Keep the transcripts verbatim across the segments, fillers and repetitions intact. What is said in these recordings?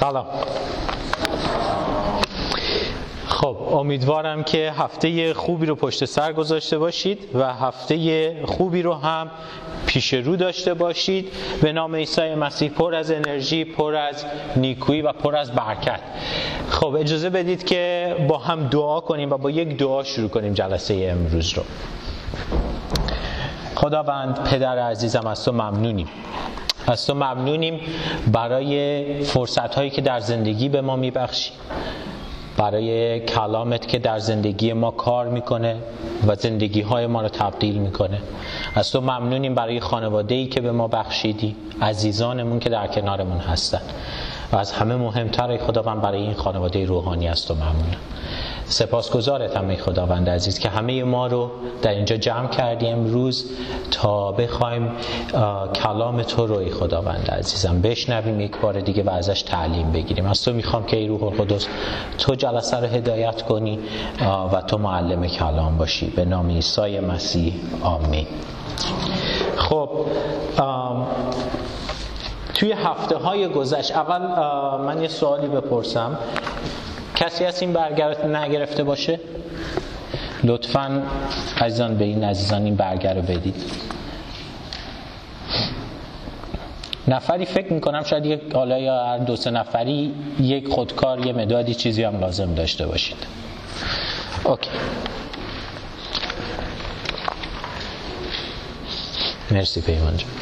سلام. خب امیدوارم که هفته خوبی رو پشت سر گذاشته باشید و هفته خوبی رو هم پیش رو داشته باشید. به نام عیسی مسیح، پر از انرژی، پر از نیکویی و پر از برکت. خب اجازه بدید که با هم دعا کنیم و با یک دعا شروع کنیم جلسه امروز رو. خداوند پدر عزیزم، از تو ممنونیم. از تو ممنونیم برای فرصت‌هایی که در زندگی به ما میبخشی، برای کلامت که در زندگی ما کار میکنه و زندگی‌های ما رو تبدیل میکنه. از تو ممنونیم برای خانواده‌ای که به ما بخشیدی، عزیزانمون که در کنارمون هستن، و از همه مهمتر ای خداوند برای این خانواده روحانی از تو ممنونم. سپاسگزارتم ای خداوند عزیز که همه ما رو در اینجا جمع کردی امروز تا بخوایم کلام تو رو ای خداوند عزیزم بشنویم یک بار دیگه و ازش تعلیم بگیریم. از تو میخوام که ای روح القدس تو جلسه رو هدایت کنی و تو معلم کلام باشی. به نام عیسی مسیح آمین. خب توی هفته های گذشته، اول من یه سوالی بپرسم، کسی از این برگه رو نگرفته باشه؟ لطفاً عزیزان به این عزیزان این برگه رو بدید. نفری فکر میکنم شاید یک حالا یا هر دو سه نفری یک خودکار، یه مدادی، چیزی هم لازم داشته باشید. اوکی. مرسی پیمان جان.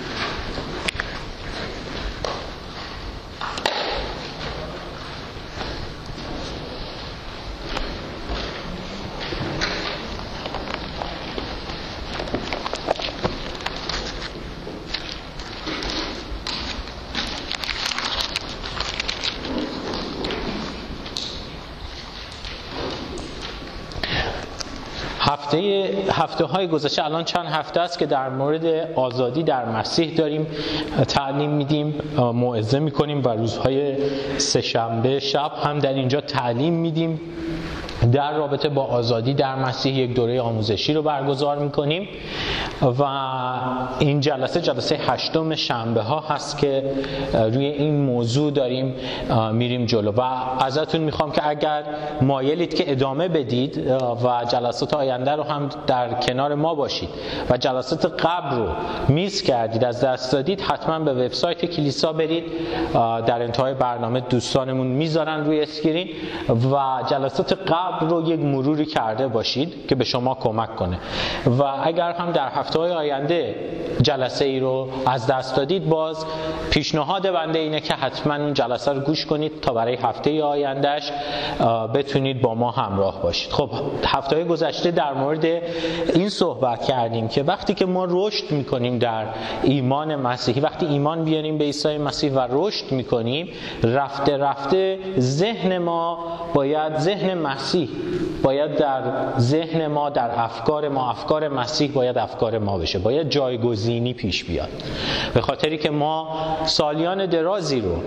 هفته هفته های گذشته، الان چند هفته است که در مورد آزادی در مسیح داریم تعلیم میدیم، موعظه میکنیم و روزهای سه شنبه شب هم در اینجا تعلیم میدیم. در رابطه با آزادی در مسیح یک دوره آموزشی رو برگزار میکنیم و این جلسه جلسه هشتم شنبه ها هست که روی این موضوع داریم میریم جلو و ازتون میخوام که اگر مایلید که ادامه بدید و جلسات آینده رو هم در کنار ما باشید و جلسات قبل رو میس کردید، از دست دادید، حتما به وبسایت کلیسا برید. در انتهای برنامه دوستانمون میذارن روی اسکرین و جلسات قبل رو یک مروری کرده باشید که به شما کمک کنه. و اگر هم در هفته‌های آینده جلسه ای رو از دست دادید، باز پیشنهاد بنده اینه که حتما اون جلسه رو گوش کنید تا برای هفته آیندهش بتونید با ما همراه باشید. خب هفته‌های گذشته در مورد این صحبت کردیم که وقتی که ما رشد میکنیم در ایمان مسیحی، وقتی ایمان بیاریم به عیسی مسیح و رشد میکنیم، رفته رفته ذهن ما باید ذهن مسیح باید در ذهن ما، در افکار ما، افکار مسیح باید افکار ما بشه، باید جایگزینی پیش بیاد. به خاطری که ما سالیان درازی رو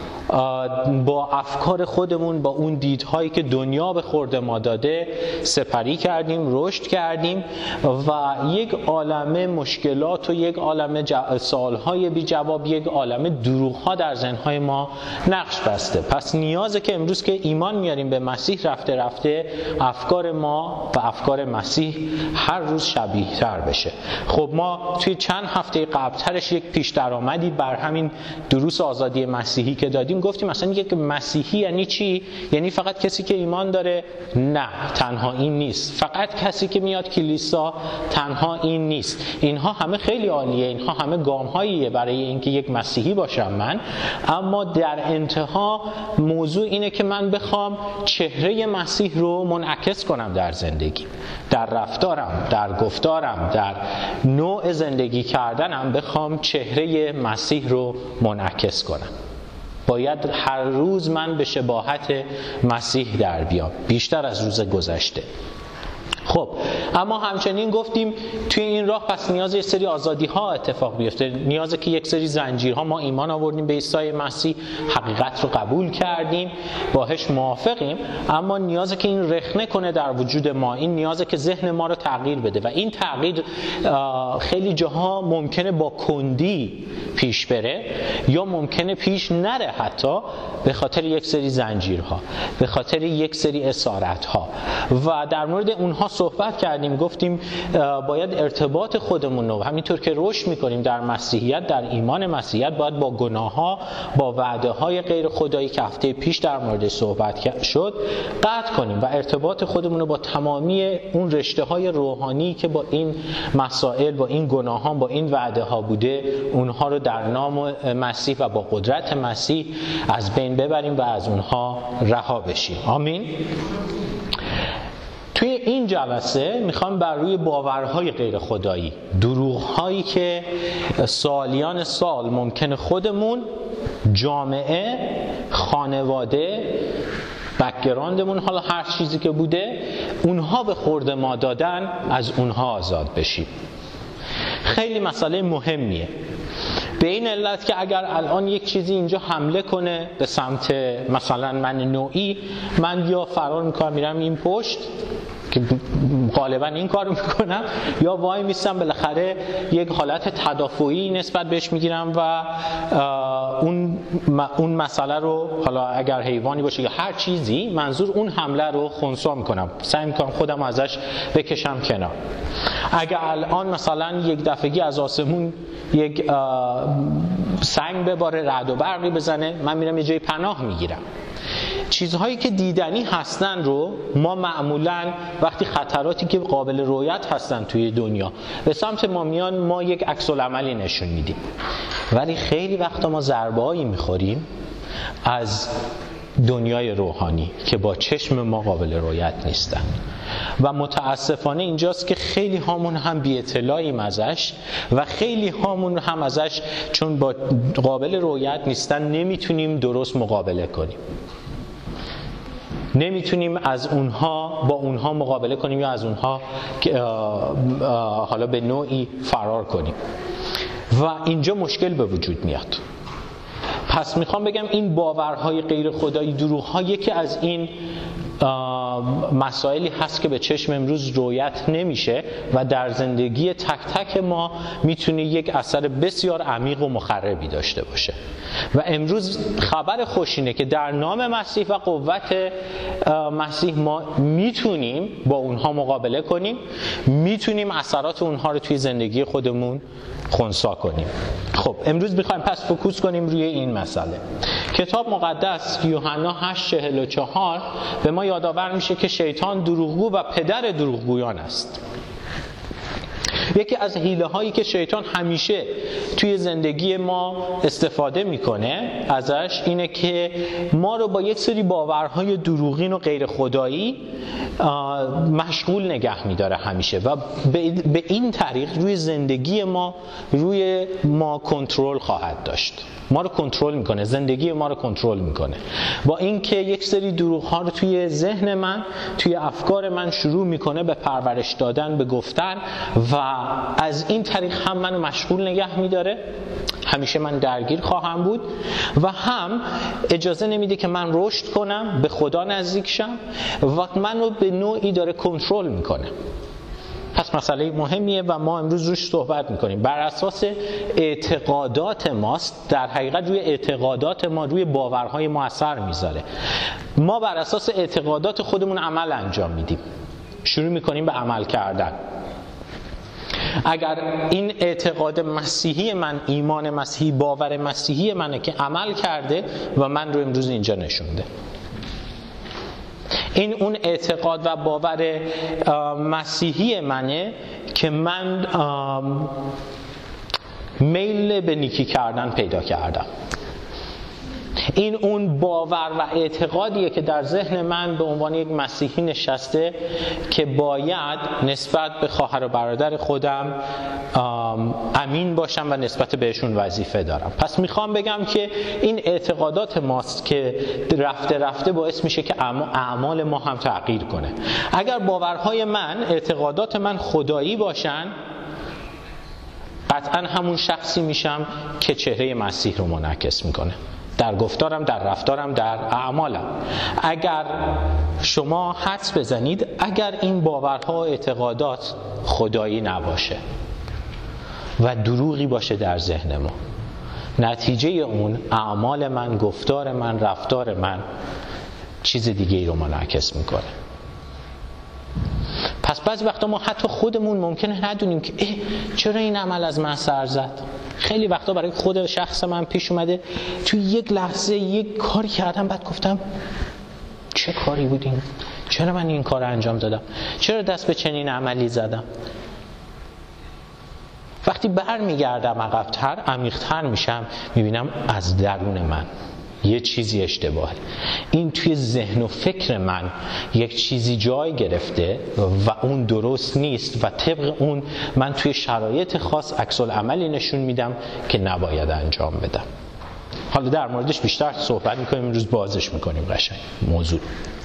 با افکار خودمون، با اون دیدهایی که دنیا به خورد ما داده سپری کردیم، رشد کردیم و یک عالمه مشکلات و یک عالمه ج... سوالهای بی جواب، یک عالمه دروغ‌ها در ذهن‌های ما نقش بسته. پس نیازه که امروز که ایمان میاریم به مسیح، رفته رفته افکار ما و افکار مسیح هر روز شبیه‌تر بشه. خب ما توی چند هفته قبل‌ترش یک پیش درآمدی بر همین دروس آزادی مسیحی که دادیم گفتیم مثلا یک مسیحی یعنی چی؟ یعنی فقط کسی که ایمان داره؟ نه، تنها این نیست. فقط کسی که میاد کلیسا؟ تنها این نیست. اینها همه خیلی عالیه، اینها همه گام‌هاییه برای اینکه یک مسیحی باشم من، اما در انتها موضوع اینه که من بخوام چهره مسیح رو منعکس کنم در زندگی، در رفتارم، در گفتارم، در نوع زندگی کردنم بخوام چهره مسیح رو منعکس کنم. باید هر روز من به شباهت مسیح در بیام، بیشتر از روز گذشته. خب خب اما همچنین گفتیم توی این راه پس نیاز یه سری آزادی ها اتفاق بیفته، نیازه که یک سری زنجیرها، ما ایمان آوردیم به عیسی مسیح، حقیقت رو قبول کردیم، باهاش موافقیم، اما نیازه که این رخنه کنه در وجود ما، این نیازه که ذهن ما رو تغییر بده و این تغییر خیلی جاها ممکنه با کندی پیش بره یا ممکنه پیش نره، حتی به خاطر یک سری زنجیرها، به خاطر یک سری اسارتها. و در مورد اونها صحبت کردیم، گفتیم باید ارتباط خودمون رو همینطور که رشد میکنیم در مسیحیت، در ایمان مسیحیت، باید با گناه‌ها، با وعده‌های غیر خدایی که هفته پیش در مورد صحبت شد قطع کنیم و ارتباط خودمون رو با تمامی اون رشته‌های روحانی که با این مسائل، با این گناهان، با این وعده‌ها بوده، اونها رو در نام مسیح و با قدرت مسیح از بین ببریم و از اونها رها بشیم. آمین. توی این جلسه میخوام بر روی باورهای غیر خدایی، دروغ‌هایی که سالیان سال ممکنه خودمون، جامعه، خانواده، بک‌گراندمون، حالا هر چیزی که بوده، اونها به خورد ما دادن، از اونها آزاد بشیم. خیلی مسئله مهمیه، به این علت که اگر الان یک چیزی اینجا حمله کنه به سمت مثلا من نوعی، من یا فرار میکنم میرم این پشت که غالبا این کارو میکنم، یا وای میستم بالاخره یک حالت تدافعی نسبت بهش میگیرم و اون اون مسئله رو، حالا اگر حیوانی باشه یا هر چیزی، منظور اون حمله رو خنثی میکنم، سعی میکنم خودم ازش بکشم کنار. اگر الان مثلا یک دفعگی از آسمون یک سنگ بباره، رعد و برقی بزنه، من میرم یه جای پناه میگیرم. چیزهایی که دیدنی هستن رو ما معمولاً وقتی خطراتی که قابل رؤیت هستن توی دنیا به سمت ما میان، ما یک عکس العملی نشون میدیم، ولی خیلی وقتا ما ضربه‌ای میخوریم از دنیای روحانی که با چشم ما قابل رؤیت نیستن و متاسفانه اینجاست که خیلی هامون هم بی اطلاعیم ازش و خیلی هامون هم ازش چون با قابل رؤیت نیستن نمیتونیم درست مقابله کنیم، نمیتونیم از اونها با اونها مقابله کنیم یا از اونها حالا به نوعی فرار کنیم و اینجا مشکل به وجود میاد. پس میخوام بگم این باورهای غیر خدایی، دروغ‌ها، یکی از این مسائلی هست که به چشم امروز رؤیت نمیشه و در زندگی تک تک ما میتونه یک اثر بسیار عمیق و مخربی داشته باشه. و امروز خبر خوش اینه که در نام مسیح و قوت مسیح ما میتونیم با اونها مقابله کنیم، میتونیم اثرات اونها رو توی زندگی خودمون خنثی کنیم. خب امروز میخوایم پس فوکوس کنیم روی این مسئله. کتاب مقدس یوحنا هشت چهل و چهار به ما یادآور میشه که شیطان دروغگو و پدر دروغگویان است. یکی از حیله هایی که شیطان همیشه توی زندگی ما استفاده میکنه ازش اینه که ما رو با یک سری باورهای دروغین و غیر خدایی مشغول نگه میداره همیشه و به این طریق روی زندگی ما روی ما کنترل خواهد داشت. ما رو کنترل میکنه، زندگی ما رو کنترل میکنه با اینکه یک سری دروغ ها رو توی ذهن من، توی افکار من شروع میکنه به پرورش دادن، به گفتن و از این طریق هم منو مشغول نگه میداره، همیشه من درگیر خواهم بود و هم اجازه نمیده که من رشد کنم، به خدا نزدیک شم و منو به نوعی داره کنترل میکنه. پس مسئله مهمیه و ما امروز روش صحبت میکنیم. بر اساس اعتقادات ماست، در حقیقت روی اعتقادات ما، روی باورهای ما اثر میذاره. ما بر اساس اعتقادات خودمون عمل انجام میدیم، شروع میکنیم به عمل کردن. اگر این اعتقاد مسیحی من، ایمان مسیحی، باور مسیحی منه که عمل کرده و من رو امروز اینجا نشونده. این اون اعتقاد و باور مسیحی منه که من میل به نیکی کردن پیدا کردم. این اون باور و اعتقادیه که در ذهن من به عنوان یک مسیحی نشسته که باید نسبت به خواهر و برادر خودم امین باشم و نسبت بهشون وظیفه دارم. پس میخوام بگم که این اعتقادات ماست که رفته رفته باعث میشه که اعمال ما هم تغییر کنه. اگر باورهای من، اعتقادات من خدایی باشن، قطعا همون شخصی میشم که چهره مسیح رو منعکس میکنه، در گفتارم، در رفتارم، در اعمالم. اگر شما حدس بزنید اگر این باورها و اعتقادات خدایی نباشه و دروغی باشه در ذهن ما، نتیجه اون اعمال من، گفتار من، رفتار من چیز دیگه ای رو منعکس میکنه. پس بعضی وقتا ما حتی خودمون ممکنه ندونیم که اه چرا این عمل از من سر زد. خیلی وقتا برای خود شخص من پیش اومده توی یک لحظه یک کاری کردم، بعد گفتم چه کاری بود این؟ چرا من این کار انجام دادم؟ چرا دست به چنین عملی زدم؟ وقتی بر میگردم عقب‌تر، عمیق‌تر میشم، میبینم از درون من یه چیزی اشتباهه. این توی ذهن و فکر من یک چیزی جای گرفته و اون درست نیست و طبق اون من توی شرایط خاص عکس العملی نشون میدم که نباید انجام بدم. حالا در موردش بیشتر صحبت میکنیم، امروز بازش میکنیم قشنگ موضوع.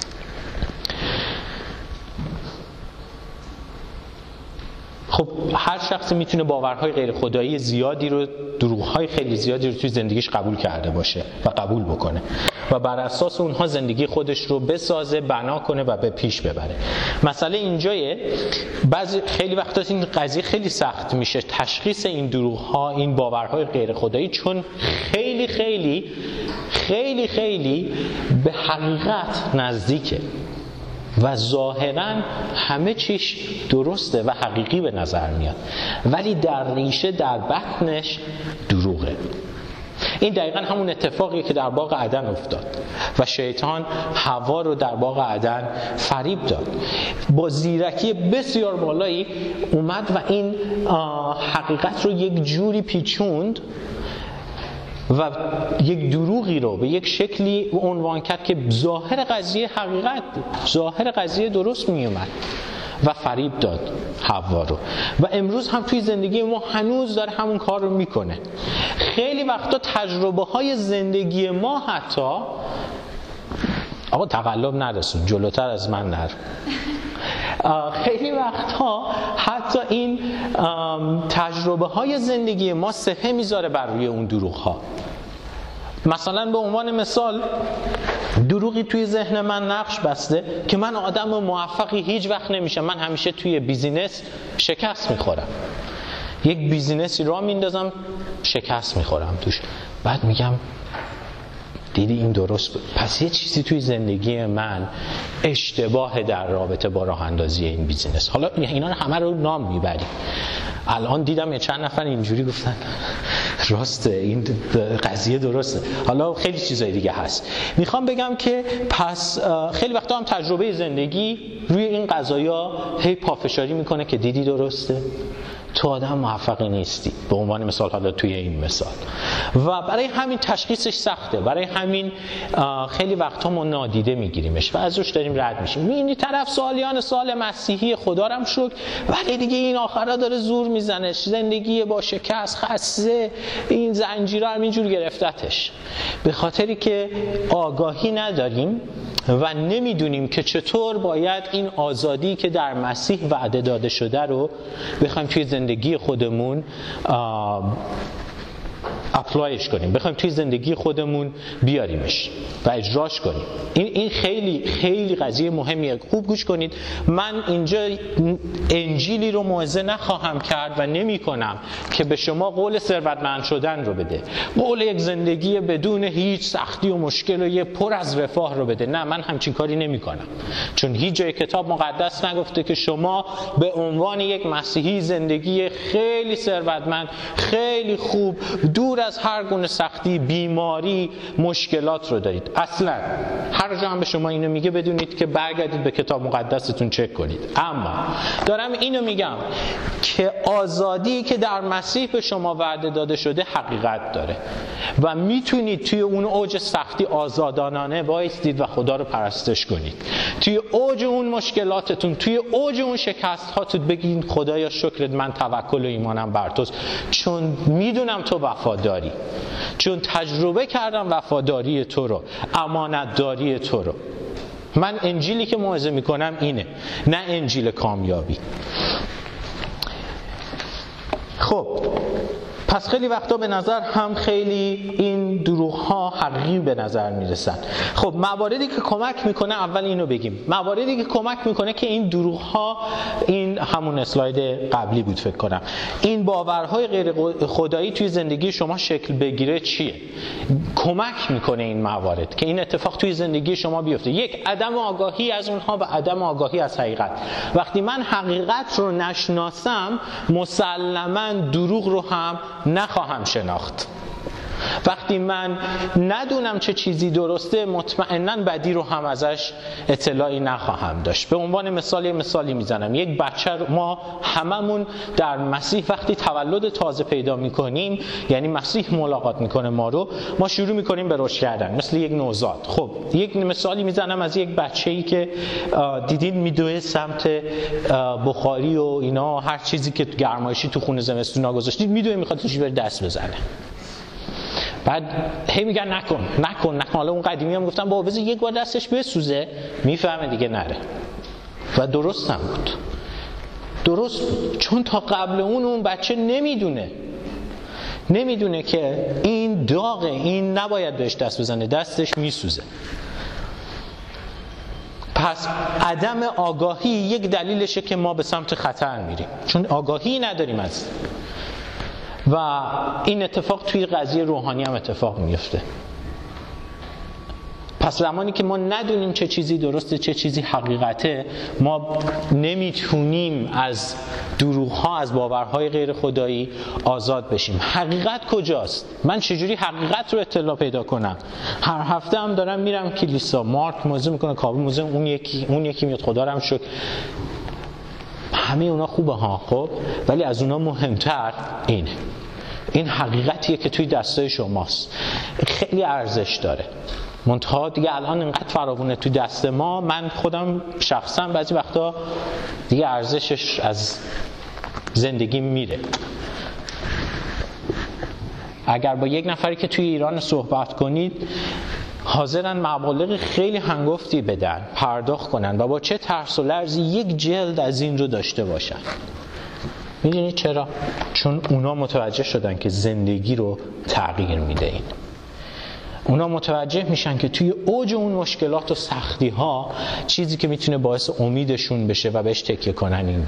خب هر شخصی میتونه باورهای غیر خدایی زیادی رو، دروغهای خیلی زیادی رو توی زندگیش قبول کرده باشه و قبول بکنه و بر اساس اونها زندگی خودش رو بسازه، بنا کنه و به پیش ببره. مسئله اینجایه بعضی خیلی وقتا این قضیه خیلی سخت میشه تشخیص این دروغها، این باورهای غیر خدایی، چون خیلی خیلی خیلی خیلی به حقیقت نزدیکه و ظاهراً همه چیش درسته و حقیقی به نظر میاد، ولی در ریشه، در بطنش دروغه. این دقیقاً همون اتفاقی که در باغ عدن افتاد و شیطان حوا رو در باغ عدن فریب داد. با زیرکی بسیار بالایی اومد و این حقیقت رو یک جوری پیچوند و یک دروغی رو به یک شکلی عنوان کرد که ظاهر قضیه حقیقت بود، ظاهر قضیه درست می اومد و فریب داد حوا رو. و امروز هم توی زندگی ما هنوز داره همون کار رو میکنه. خیلی وقتا تجربه های زندگی ما حتی آقا تقلب نرسون، جلوتر از من نر خیلی وقتها حتی این تجربه های زندگی ما سپه میذاره بر روی اون دروغ ها. مثلا به عنوان مثال دروغی توی ذهن من نقش بسته که من آدم موفقی هیچ وقت نمیشم، من همیشه توی بیزینس شکست میخورم. یک بیزینسی را میندازم شکست میخورم توش، بعد میگم دیدی این درست بود، پس یه چیزی توی زندگی من اشتباه در رابطه با راه اندازی این بیزینس. حالا اینا همه رو نام میبریم. الان دیدم یه چند نفر اینجوری گفتن راسته، این قضیه درسته. حالا خیلی چیزای دیگه هست. میخوام بگم که پس خیلی وقتا هم تجربه زندگی روی این قضایا هی پافشاری میکنه که دیدی درسته، تو آدم موفقی نیستی، به عنوان مثال حالا توی این مثال. و برای همین تشخیصش سخته، برای همین خیلی وقتا ما نادیده میگیریمش و از روش داریم رد میشیم. این طرف سالیان سال مسیحی، خدا رم شکر، ولی دیگه این آخرا داره زور میزنه، زندگی با شکست، خسته، این زنجیره هم اینجور گرفتتش. به خاطری که آگاهی نداریم و نمیدونیم که چطور باید این آزادی که در مسیح وعده داده شده رو بخوایم توی زندگی خودمون اپلایش کنیم، بخوایم توی زندگی خودمون بیاریمش و اجراش کنیم. این این خیلی خیلی قضیه مهمیه. خوب گوش کنید، من اینجا انجیلی رو موعظه نخواهم کرد و نمی کنم که به شما قول ثروتمند شدن رو بده، قول یک زندگی بدون هیچ سختی و مشکل و یه پر از رفاه رو بده. نه، من همچین کاری نمی کنم، چون هیچ جای کتاب مقدس نگفته که شما به عنوان یک مسیحی زندگی خیلی ثروتمند، خیلی خوب، دور از هر گونه سختی، بیماری، مشکلات رو دارید. اصلا هر جا هم به شما اینو میگه بدونید که برگردید به کتاب مقدستون چک کنید. اما دارم اینو میگم که آزادی که در مسیح به شما وعده داده شده حقیقت داره و میتونید توی اون اوج سختی آزادانه وایستید و خدا رو پرستش کنید. توی اوج اون مشکلاتتون، توی اوج اون شکست هاتون بگین خدایا شکرت، من توکل و ایمانم بر توست، چون میدونم تو وفاداری، چون تجربه کردم وفاداری تو رو، امانتداری تو رو. من انجیلی که موعظه میکنم اینه، نه انجیل کامیابی. خب پس خیلی وقتا به نظر هم خیلی این دروغ ها حقیقی به نظر میرسن. خب مواردی که کمک میکنه، اول اینو بگیم، مواردی که کمک میکنه که این دروغ ها، این همون اسلاید قبلی بود فکر کنم، این باورهای غیر خدایی توی زندگی شما شکل بگیره چیه؟ کمک میکنه این موارد که این اتفاق توی زندگی شما بیفته. یک، عدم آگاهی از اونها و عدم آگاهی از حقیقت. وقتی من حقیقت رو نشناسم مسلماً دروغ رو هم نخواهم شناخت. وقتی من ندونم چه چیزی درسته مطمئناً بدی رو هم ازش اطلاعی نخواهم داشت. به عنوان مثال یه مثالی میزنم. یک بچه، ما هممون در مسیح وقتی تولد تازه پیدا میکنیم، یعنی مسیح ملاقات میکنه ما رو، ما شروع میکنیم به رشد کردن مثل یک نوزاد. خب یک مثالی میزنم از یک بچه‌ای که دیدین میدوه سمت بخاری و اینا، هر چیزی که گرمایشی تو خونه زمستونا گذاشتید میدوه، میخواد توش بره دست بزنه. بعد هی میگن نکن نکن نکن. حالا اون قدیمی هم گفتن بابا بذار یک بار دستش بسوزه، میفهمه دیگه نره. و درست هم بود، درست بود، چون تا قبل اون اون بچه نمیدونه نمیدونه که این داغه، این نباید بهش دست بزنه، دستش میسوزه. پس عدم آگاهی یک دلیلشه که ما به سمت خطر میریم، چون آگاهی نداریم از. و این اتفاق توی قضیه روحانی هم اتفاق میفته. پس زمانی که ما ندونیم چه چیزی درسته چه چیزی حقیقته، ما نمیتونیم از دروغ‌ها، از باورهای غیر خدایی آزاد بشیم. حقیقت کجاست؟ من چجوری حقیقت رو اطلاع پیدا کنم؟ هر هفته هم دارم میرم کلیسا، مارک موزه میکنه، کابل موزه، اون یکی اون یکی میاد، خدا رو هم شکر. همه اونا خوبه ها، خب، ولی از اونا مهمتر اینه. این حقیقتیه که توی دستای شماست، خیلی ارزش داره. منتها دیگه الان اینقدر فراوونه توی دست ما، من خودم شخصا بعضی وقتا دیگه ارزشش از زندگی میره. اگر با یک نفری که توی ایران صحبت کنید، حاضرن مبالغ خیلی هنگفتی بدن، پرداخت کنن و با چه ترس و لرزی یک جلد از این رو داشته باشن. میدونید چرا؟ چون اونا متوجه شدن که زندگی رو تغییر میده. این اونا متوجه میشن که توی اوج اون مشکلات و سختی ها چیزی که میتونه باعث امیدشون بشه و بهش تکیه کنن این.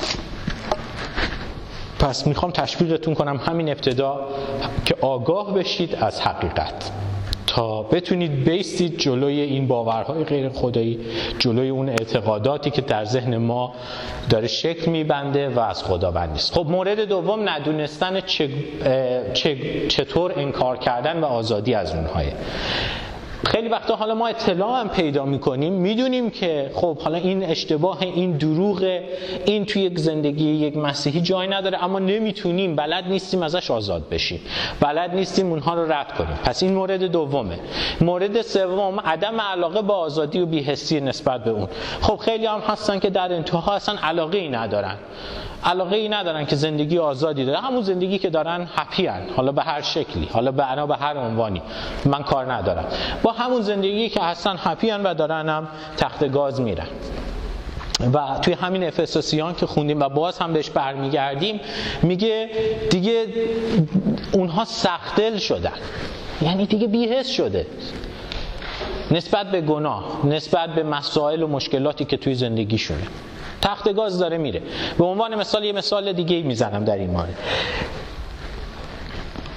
پس میخوام تشویقتون کنم همین ابتدا که آگاه بشید از حقیقت تا بتونید بیستید جلوی این باورهای غیر خدایی، جلوی اون اعتقاداتی که در ذهن ما داره شکل میبنده و از خداوند نیست. خب مورد دوم ندونستن چه، چه، چطور انکار کردن و آزادی از اونهایه. خیلی وقتا حالا ما اطلاع هم پیدا میکنیم، میدونیم که خب حالا این اشتباه، این دروغ، این توی یک زندگی یک مسیحی جای نداره، اما نمیتونیم، بلد نیستیم ازش آزاد بشیم، بلد نیستیم اونها رو رد کنیم. پس این مورد دومه. مورد سوم عدم علاقه با آزادی و بی‌حسی نسبت به اون. خب خیلی هم هستن که در انتها اصلا علاقه ای ندارن، علاقه ای ندارن که زندگی آزادی داره، همون زندگی که دارن هپی ان، حالا به هر شکلی، حالا به انا به هر عنوانی، من کار ندارم، با همون زندگی که هستن هپی ان و دارن هم تخت گاز میرن. و توی همین افسوسیان که خوندیم و باز هم بهش برمیگردیم، میگه دیگه اونها سخت دل شدن، یعنی دیگه بی‌حس شده نسبت به گناه، نسبت به مسائل و مشکلاتی که توی زندگیشونه. تخت گاز داره میره. به عنوان مثال یه مثال دیگه میزنم در این مورد.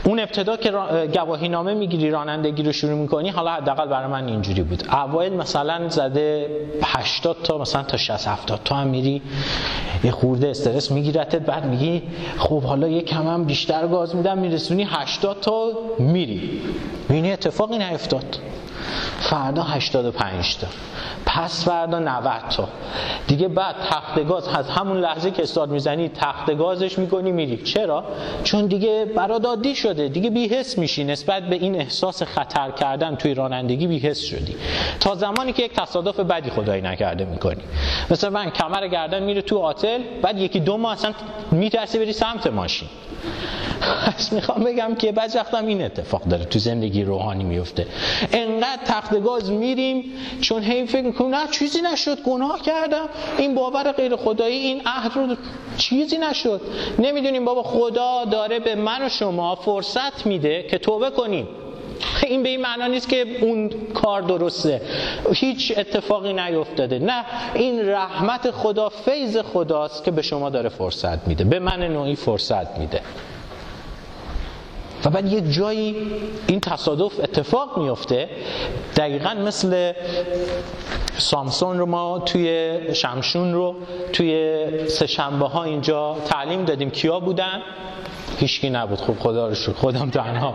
اون ابتدا که گواهی نامه میگیری رانندگی رو شروع میکنی، حالا حداقل برای من اینجوری بود، اوایل مثلا زده هشتاد تا مثلا تا شصت هفتاد تا هم میری یه خورده استرس میگیرتت، بعد میگی خب حالا یک کم هم بیشتر گاز میدم، میرسونی هشتاد تا میری، میبینی اتفاقی نیفتاد. فردا هشتاد و پنج تا، پس فردا نود تا دیگه. بعد تخت گاز از همون لحظه که استارت میزنی تخت گازش میکنی میری. چرا؟ چون دیگه برات عادی شده، دیگه بی‌حس میشی نسبت به این احساس خطر کردن توی رانندگی، بی‌حس شدی تا زمانی که یک تصادف بدی خدایی نکرده میکنی. مثلا من کمر گردن میره تو آتل، بعد یکی دو ماه اصلا میترسی بری سمت ماشین. پس میخوام بگم که بعضی وقتا این اتفاق داره تو زندگی روحانی میفته، انقدر تخت گاز میریم چون هی فکر میکنیم نه چیزی نشد، گناه کردم، این باور غیر خدایی، این عهد رو چیزی نشد. نمیدونیم بابا خدا داره به من و شما فرصت میده که توبه کنیم. این به این معنا نیست که اون کار درسته، هیچ اتفاقی نیفتاده، نه، این رحمت خدا، فیض خداست که به شما داره فرصت میده، به من نوعی فرصت میده. و بعد یک جایی این تصادف اتفاق میفته، دقیقاً مثل سامسون رو ما توی شمشون رو توی سه شنبه ها اینجا تعلیم دادیم. کیا بودن؟ هیچکی نبود، خب خدا رو شکر، خودم تنها.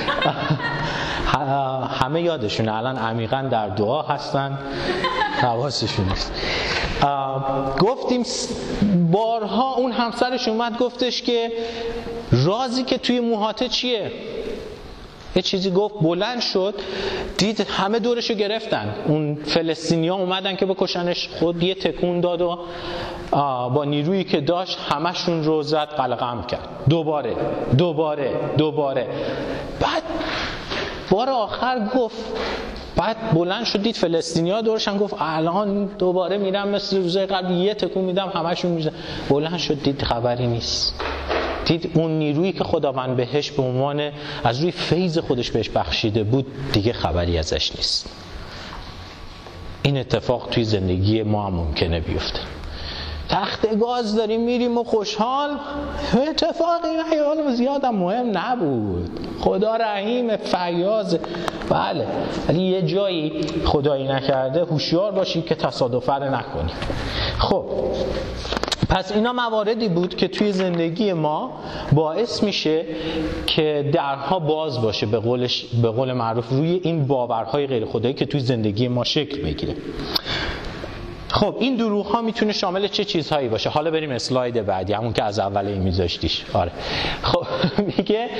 همه یادشونه، الان عمیقاً در دعا هستن، حواسشون نیست. گفتیم بارها اون همسرش اومد گفتش که رازی که توی موهاته چیه؟ یه چیزی گفت، بلند شد، دید همه دورشو گرفتن، اون فلسطینیا اومدن که بکشنش، خود یه تکون داد و با نیرویی که داشت همشون رو زد، قلقم کرد. دوباره دوباره دوباره بعد بار آخر گفت، بعد بلند شد دید فلسطینیا دورشن، گفت الان دوباره میرم مثل روزای قبل یه تکون میدم همشون میزن. بلند شد دید خبری نیست، دید اون نیرویی که خداوند بهش به عنوان از روی فیض خودش بهش بخشیده بود دیگه خبری ازش نیست. این اتفاق توی زندگی ما هم ممکنه بیفته. تخت گاز داریم میریم و خوشحال، اتفاقی نه، زیادم مهم نبود، خدا رحیم فیاض، بله، ولی یه جایی خدایی نکرده هوشیار باشید که تصادف رو نکنید. خب پس اینا مواردی بود که توی زندگی ما باعث میشه که درها باز باشه، به قولش به قول معروف، روی این باورهای غیر خدایی که توی زندگی ما شکل بگیره. خب این دروغ ها میتونه شامل چه چیزهایی باشه؟ حالا بریم اسلاید بعدی، همون که از اول این میذاشتیش. آره خب میگه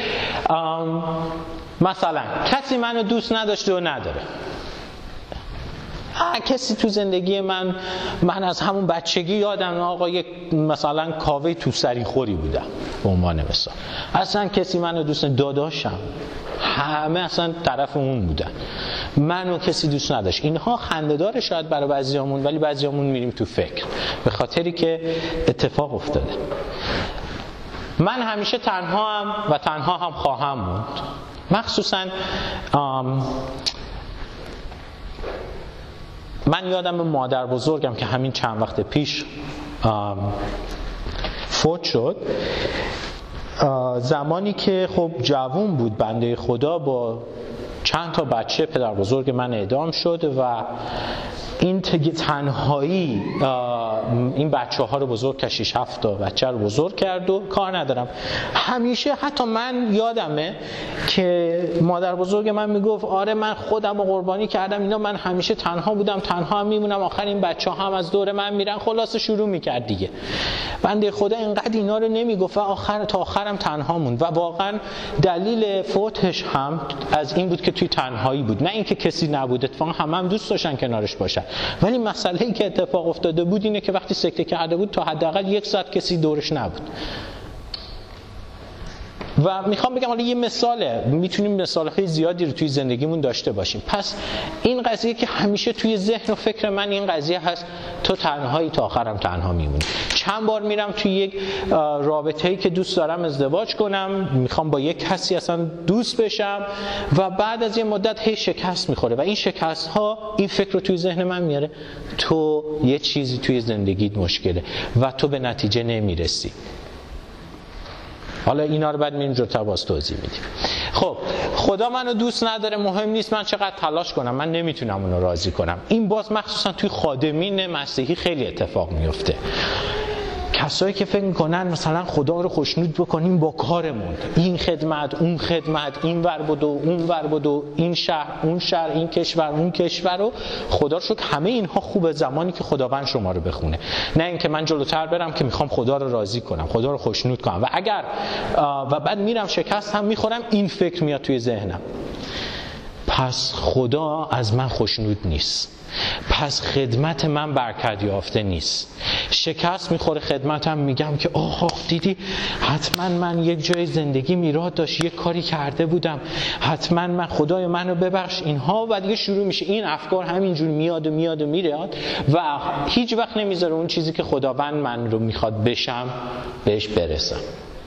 مثلا کسی منو دوست نداشته و نداره. کسی تو زندگی من، من از همون بچگی یادم آقا یک مثلا کاوه تو سری خوری بودم به عنوان مثال، اصلا کسی منو دوست نداشت، داداشم همه اصلا طرف اون بودن، منو کسی دوست نداشت. اینها خنده‌داره شاید برای بعضیامون، ولی بعضیامون میریم تو فکر به خاطری که اتفاق افتاده. من همیشه تنها هم و تنها هم خواهم موند. مخصوصا من یادم مادر بزرگم که همین چند وقت پیش فوت شد، زمانی که خب جوان بود بنده خدا، با چند تا بچه پدر بزرگ من اعدام شد و این تنهایی این بچه ها رو بزرگ کرد، شش هفت تا بچه رو بزرگ کرد و کار ندارم. همیشه حتی من یادمه که مادر بزرگ من میگفت آره من خودم رو قربانی کردم، اینا من همیشه تنها بودم، تنها هم میمونم، آخر این بچه ها هم از دور من میرن، خلاصه شروع میکرد دیگه. بنده خدا اینقدر اینا رو نمیگفت و آخر تا آخرم تنها موند و واقعا دلیل فوتش هم از این بود که توی تنهایی بود، نه اینکه کسی نبود. اتفاقا همه هم دوست داشتن کنارش باشن، ولی مسئله ای که اتفاق افتاده بود اینه که وقتی سکته کرده بود تا حداقل یک ساعت کسی دورش نبود. و میخوام بگم حالا یه مثاله، میتونیم مثالهای زیادی رو توی زندگیمون داشته باشیم. پس این قضیه که همیشه توی ذهن و فکر من این قضیه هست، تو تنهایی تا آخرم تنها میمونی. چند بار میرم توی یک رابطه‌ای که دوست دارم ازدواج کنم، میخوام با یک کسی اصلا دوست بشم و بعد از یه مدت هی شکست میخوره و این شکست ها این فکر رو توی ذهن من میاره، تو یه چیزی توی زندگیت مشکله و تو به نتیجه نمیرسی. حالا اینا رو بعد میریم جلوتر باز توضیح میدیم. خب خدا منو دوست نداره، مهم نیست من چقدر تلاش کنم، من نمیتونم اونو راضی کنم. این باز مخصوصا توی خادمین مسیحی خیلی اتفاق میفته. کسایی که فکر میکنن مثلا خدا رو خوشنود بکنیم با کارمون، این خدمت اون خدمت، این ور بدو اون ور بدو، این شهر اون شهر، این کشور اون کشور، رو خدا رو شکر همه اینها خوبه زمانی که خداوند شما رو بخونه، نه اینکه من جلوتر برم که میخوام خدا رو راضی کنم، خدا رو خوشنود کنم و اگر و بعد میرم شکست هم میخورم، این فکر میاد توی ذهنم، پس خدا از من خوشنود نیست، پس خدمت من برکت یافته نیست. شکست میخوره خدمتم، میگم که آه دیدی حتما من یک جای زندگی میراد داشت، یک کاری کرده بودم، حتما من خدای منو ببخش اینها، و دیگه شروع میشه این افکار همینجور میاد و میاد و میاد و هیچ وقت نمیذاره اون چیزی که خداوند من رو میخواد بشم بهش برسم،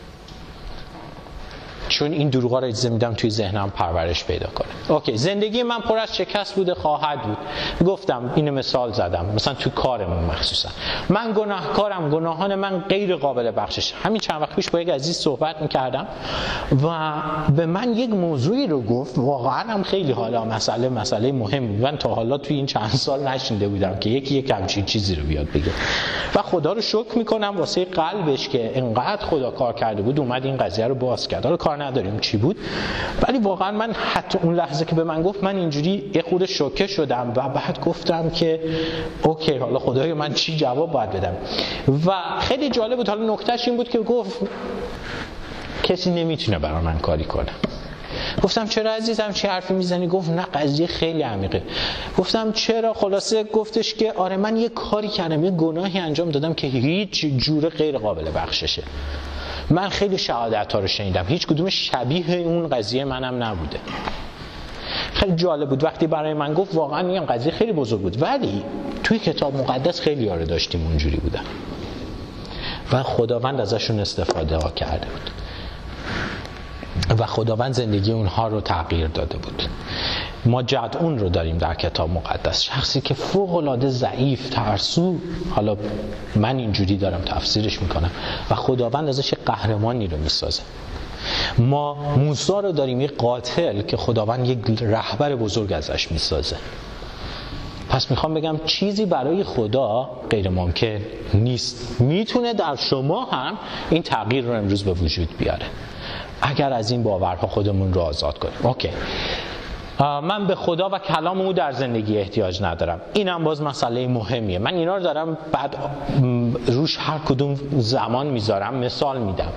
چون این دروغا رو اجازه میدم توی ذهنم پرورش پیدا کنه. اوکی، زندگی من پر از شکست بوده، خواهد بود. گفتم اینو مثال زدم، مثلا توی کارمون مخصوصا من گناهکارم، گناهان من غیر قابل بخشش. همین چند وقت پیش با یک عزیز صحبت میکردم و به من یک موضوعی رو گفت، واقعا هم خیلی حالا مسئله مسئله مهمی، من تا حالا توی این چند سال نشنیده بودم که یکی یک همچین چیزی رو بیاد بگه و خدا رو شکر میکنم واسه قلبش که انقدر خدا کار کرده بود اومد این قضیه رو باز کرد. حالا کار نداریم چی بود، ولی واقعا من حتی اون لحظه که به من گفت من اینجوری یه خورده شوکه شدم و بعد گفتم که اوکی حالا خدایا من چی جواب باید بدم. و خیلی جالب بود. حالا نکتهش این بود که گفت کسی نمیتونه برای من کاری کنه. گفتم چرا عزیزم چه حرفی میزنی؟ گفت نه قضیه خیلی عمیقه. گفتم چرا؟ خلاصه گفتش که آره من یه کاری کردم، یه گناهی انجام دادم که هیچ جوره غیر قابل بخششه. من خیلی شهادت ها رو شنیدم، هیچ کدوم شبیه اون قضیه منم نبوده. خیلی جالب بود وقتی برای من گفت، واقعا میگم قضیه خیلی بزرگ بود، ولی توی کتاب مقدس خیلی ها رو داشتیم اونجوری بودن و خداوند ازشون استفاده ها کرده بود و خداوند زندگی اونها رو تغییر داده بود. ما جدعون رو داریم در کتاب مقدس، شخصی که فوق العاده ضعیف، ترسو، حالا من اینجوری دارم تفسیرش میکنم، و خداوند ازش قهرمانی رو میسازه. ما موسی رو داریم، یک قاتل که خداوند یک رهبر بزرگ ازش میسازه. پس میخوام بگم چیزی برای خدا غیر ممکن نیست. میتونه در شما هم این تغییر رو امروز به وجود بیاره اگر از این باورها خودمون رو آزاد کنیم. اوکی، من به خدا و کلام او در زندگی احتیاج ندارم. اینم باز مسئله مهمیه. من اینا رو دارم بعد روش هر کدوم زمان میذارم، مثال میدم.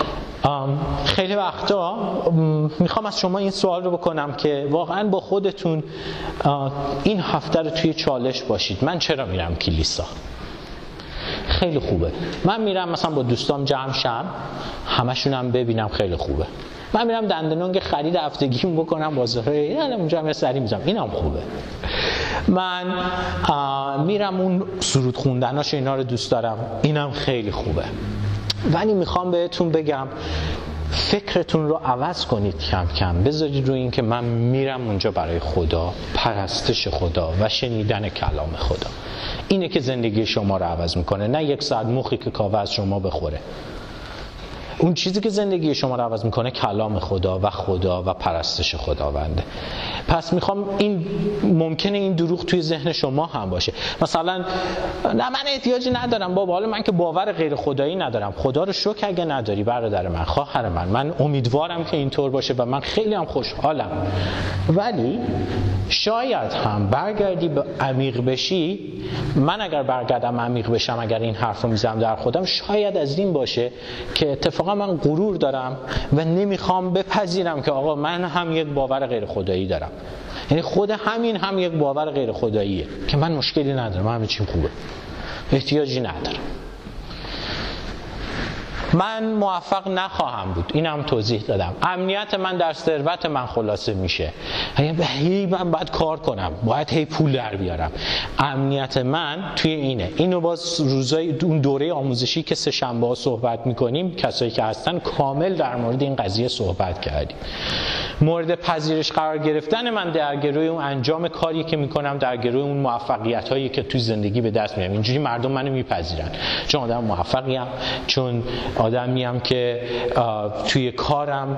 خیلی وقتا میخوام از شما این سوال رو بکنم که واقعا با خودتون این هفته رو توی چالش باشید. من چرا میرم کلیسا؟ خیلی خوبه. من میرم مثلا با دوستام جمع شم، همشونم ببینم، خیلی خوبه. من میرم دندونگ خرید هفتگیم بکنم بازار، یعنی اونجا هم سری میذارم، اینم خوبه. من میرم اون سرود خوندناش اینا رو دوست دارم، اینم خیلی خوبه. ولی میخوام بهتون بگم فکرتون رو عوض کنید کم کم، بذارید روی این که من میرم اونجا برای خدا، پرستش خدا و شنیدن کلام خدا. اینه که زندگی شما رو عوض میکنه، نه یک ساعت مخی که کاوه از شما بخوره. اون چیزی که زندگی شما رو عوض میکنه کلام خدا و خدا و پرستش خداونده. پس میخوام این ممکنه این دروغ توی ذهن شما هم باشه، مثلا نه من احتیاجی ندارم بابا، حالا من که باور غیر خدایی ندارم. خدا رو شکر اگه نداری برادر من، خواهر من، من امیدوارم که اینطور باشه و من خیلی هم خوشحالم. ولی شاید هم برگردی به عمیق بشی. من اگر برگردم عمیق بشم، اگر این حرف رو میزنم در خودم، شاید از این باشه که اتفاقا من غرور دارم و نمیخوام بپذیرم که آقا من هم یک باور غیر خدایی دارم. یعنی خود همین هم یک باور غیر خداییه که من مشکلی ندارم، همه چیم خوبه، احتیاجی ندارم. من موفق نخواهم بود، اینم توضیح دادم. امنیت من در ثروت من خلاصه میشه. هی من باید کار کنم، باید هی پول در بیارم. امنیت من توی اینه. اینو باز روزای اون دوره آموزشی که سه شنبه ها صحبت میکنیم، کسایی که هستن کامل در مورد این قضیه صحبت کردیم. مورد پذیرش قرار گرفتن من در گروه اون انجام کاری که میکنم، در گروه اون موفقیت هایی که توی زندگی به دست میارم. اینجوری مردم منو میپذیرن چون آدم موفقیم، چون آدمیم که توی کارم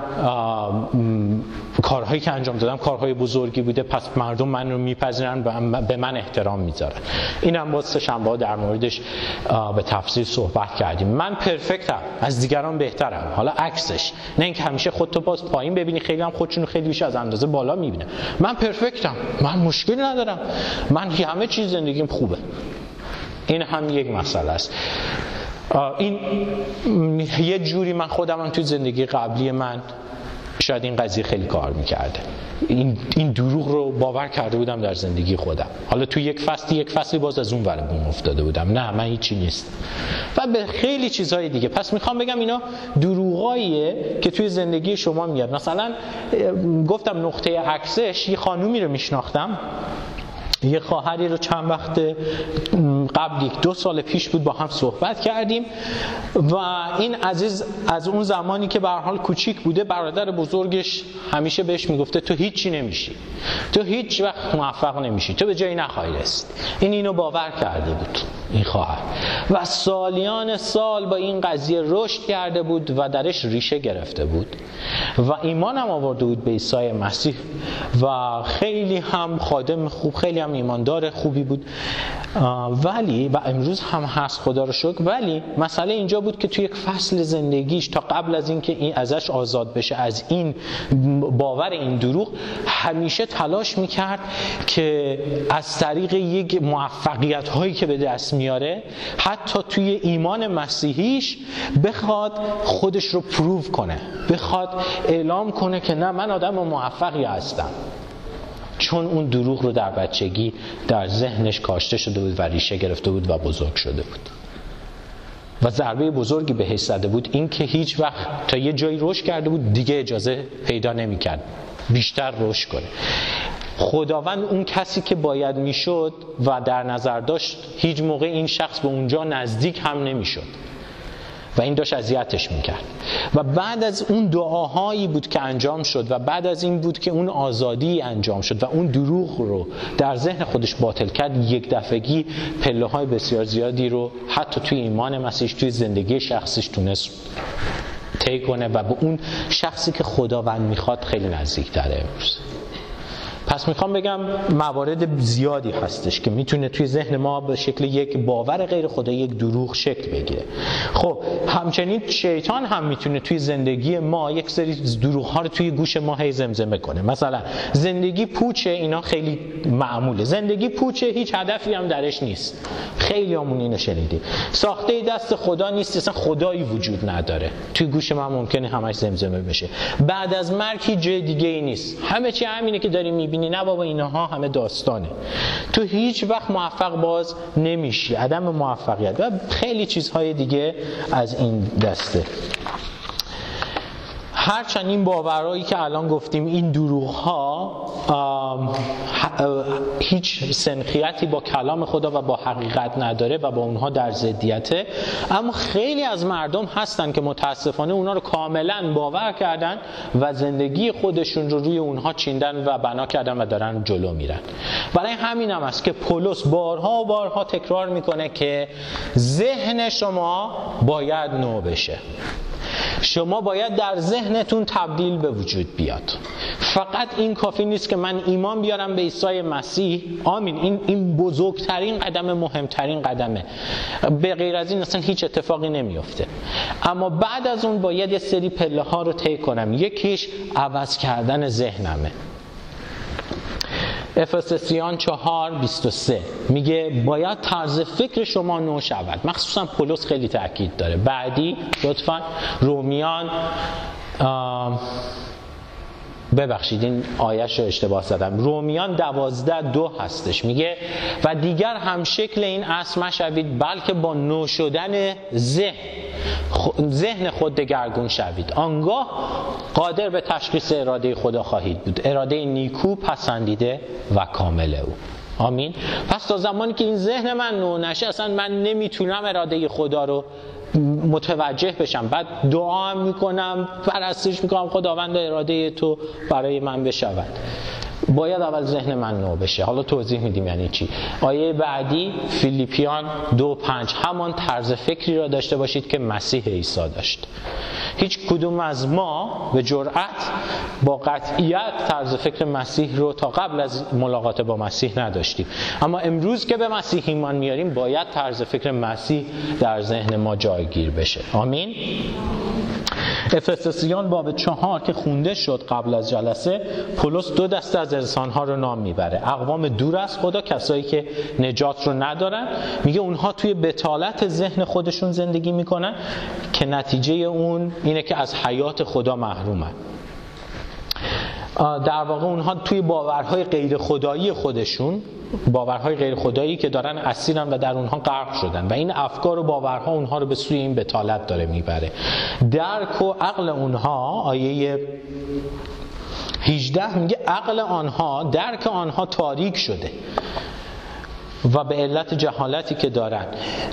کارهایی که انجام دادم کارهای بزرگی بوده، پس مردم من رو میپذیرن و به من احترام میذارن. اینم باز سه شنبه در موردش به تفصیل صحبت کردیم. من پرفکتم، از دیگران بهترم. حالا عکسش، نه اینکه همیشه خودتو باز پایین ببینی، خیلی هم خودشونو خیلی بیش از اندازه بالا میبینه. من پرفکتم، من مشکلی ندارم، من همه چیز زندگیم خوبه. این هم یک مسئله است. این یه جوری من خودم هم توی زندگی قبلی من شاید این قضیه خیلی کار میکرده. این این دروغ رو باور کرده بودم در زندگی خودم. حالا توی یک فصلی یک فصلی باز از اون ور بوم افتاده بودم، نه من هیچی نیست. و به خیلی چیزهای دیگه. پس میخوام بگم اینا دروغاییه که توی زندگی شما میاد. مثلا گفتم نقطه عکسش، یه خانومی رو میشناختم، یه خواهری رو چند وقت قبل، یک دو سال پیش بود، با هم صحبت کردیم و این عزیز از اون زمانی که به هر حال کوچیک بوده، برادر بزرگش همیشه بهش میگفته تو هیچی نمیشی، تو هیچ وقت موفق نمیشی، تو به جایی نخواهی رسید. این اینو باور کرده بود این خواهر و سالیان سال با این قضیه رشد کرده بود و درش ریشه گرفته بود و ایمان هم آورده بود به عیسی مسیح و خیلی هم خادم خوب، خیلی هم ایماندار خوبی بود، ولی و امروز هم هست خدا رو شکر. ولی مسئله اینجا بود که توی یک فصل زندگیش تا قبل از اینکه این ازش آزاد بشه، از این باور این دروغ، همیشه تلاش میکرد که از طریق یک موفقیت هایی که به دست میاره، حتی توی ایمان مسیحیش بخواد خودش رو پروو کنه، بخواد اعلام کنه که نه من آدم موفقی هستم، چون اون دروغ رو در بچگی در ذهنش کاشته شده بود و ریشه گرفته بود و بزرگ شده بود و ضربه بزرگی بهش زده بود، این که هیچ وقت تا یه جایی رشد کرده بود دیگه اجازه پیدا نمی‌کرد بیشتر رشد کنه. خداوند اون کسی که باید میشد و در نظر داشت، هیچ موقع این شخص به اونجا نزدیک هم نمیشد و این داشت اذیتش میکرد. و بعد از اون دعاهایی بود که انجام شد و بعد از این بود که اون آزادی انجام شد و اون دروغ رو در ذهن خودش باطل کرد، یک دفعگی پله های بسیار زیادی رو حتی توی ایمان مسیح، توی زندگی شخصیش تونست طی کنه و به اون شخصی که خداوند میخواد خیلی نزدیک تره امروز. پس میخوام بگم موارد زیادی هستش که میتونه توی ذهن ما به شکل یک باور غیر خدایی، یک دروغ شکل بگیره. خب همچنین شیطان هم میتونه توی زندگی ما یک سری دروغ ها رو توی گوش ما هی زمزمه کنه. مثلا زندگی پوچه، اینا خیلی معموله. زندگی پوچه، هیچ هدفی هم درش نیست. خیلی همون اینو شنیدیم. ساخته دست خدا نیست، اصلا خدایی وجود نداره. توی گوش ما ممکنه همش زمزمه بشه. بعد از مرگ هیچ جای دیگه ای نیست. همه چی همینه که داریم میبینی. نه بابا، اینها همه داستانه. تو هیچ وقت موفق باز نمیشی، عدم موفقیت و خیلی چیزهای دیگه از این دسته. هرچند این باورایی که الان گفتیم، این دروغ ها هیچ سنخیتی با کلام خدا و با حقیقت نداره و با اونها در ضدیته، اما خیلی از مردم هستن که متاسفانه اونها رو کاملا باور کردن و زندگی خودشون رو روی اونها چیندن و بنا کردن و دارن جلو میرن. برای همین هم است که پولس بارها و بارها تکرار میکنه که ذهن شما باید نو بشه. شما باید در ذهنتون تبدیل به وجود بیاد. فقط این کافی نیست که من ایمان بیارم به عیسی مسیح، آمین، این این بزرگترین قدم، مهمترین قدمه، به غیر از این اصلا هیچ اتفاقی نمیفته. اما بعد از اون باید یه سری پله ها رو طی کنم. یکیش عوض کردن ذهنمه. افسسیان چهار بیست و سه میگه باید طرز فکر شما نو شود. مخصوصا پولس خیلی تاکید داره. بعدی لطفا رومیان، ببخشید این آیه‌شو اشتباه زدم، رومیان دوازده دو هستش. میگه و دیگر هم شکل این اصل مشوید، بلکه با نو شدن ذهن ذهن خود دگرگون شوید، آنگاه قادر به تشخیص اراده خدا خواهید بود، اراده نیکو، پسندیده و کامل او. آمین. پس تا زمانی که این ذهن من نو نشه، اصلا من نمیتونم اراده خدا رو متوجه بشم. بعد دعا میکنم، پرستش میکنم، خداوند اراده تو برای من بشود. باید اول ذهن من نو بشه. حالا توضیح میدیم یعنی چی. آیه بعدی فیلیپیان دو پنج همان طرز فکری را داشته باشید که مسیح عیسی داشت. هیچ کدوم از ما به جرأت با قطعیت طرز فکر مسیح رو تا قبل از ملاقات با مسیح نداشتیم، اما امروز که به مسیح ایمان میاریم باید طرز فکر مسیح در ذهن ما جایگیر بشه. آمین. افسوسیان باب چهار که خونده شد قبل از جلسه، پولس دو دسته از انسان‌ها رو نام میبره: اقوام دور از خدا، کسایی که نجات رو ندارن. میگه اونها توی بتالت ذهن خودشون زندگی میکنن که نتیجه اون اینه که از حیات خدا محرومن. در واقع اونها توی باورهای غیر خدایی خودشون، باورهای غیر خدایی که دارن اسیرن و در اونها غرق شدن و این افکار و باورها اونها رو به سوی این بتالت داره میبره. درک و عقل اونها، آیه هجده میگه عقل آنها، درک آنها تاریک شده و به علت جهالتی که دارن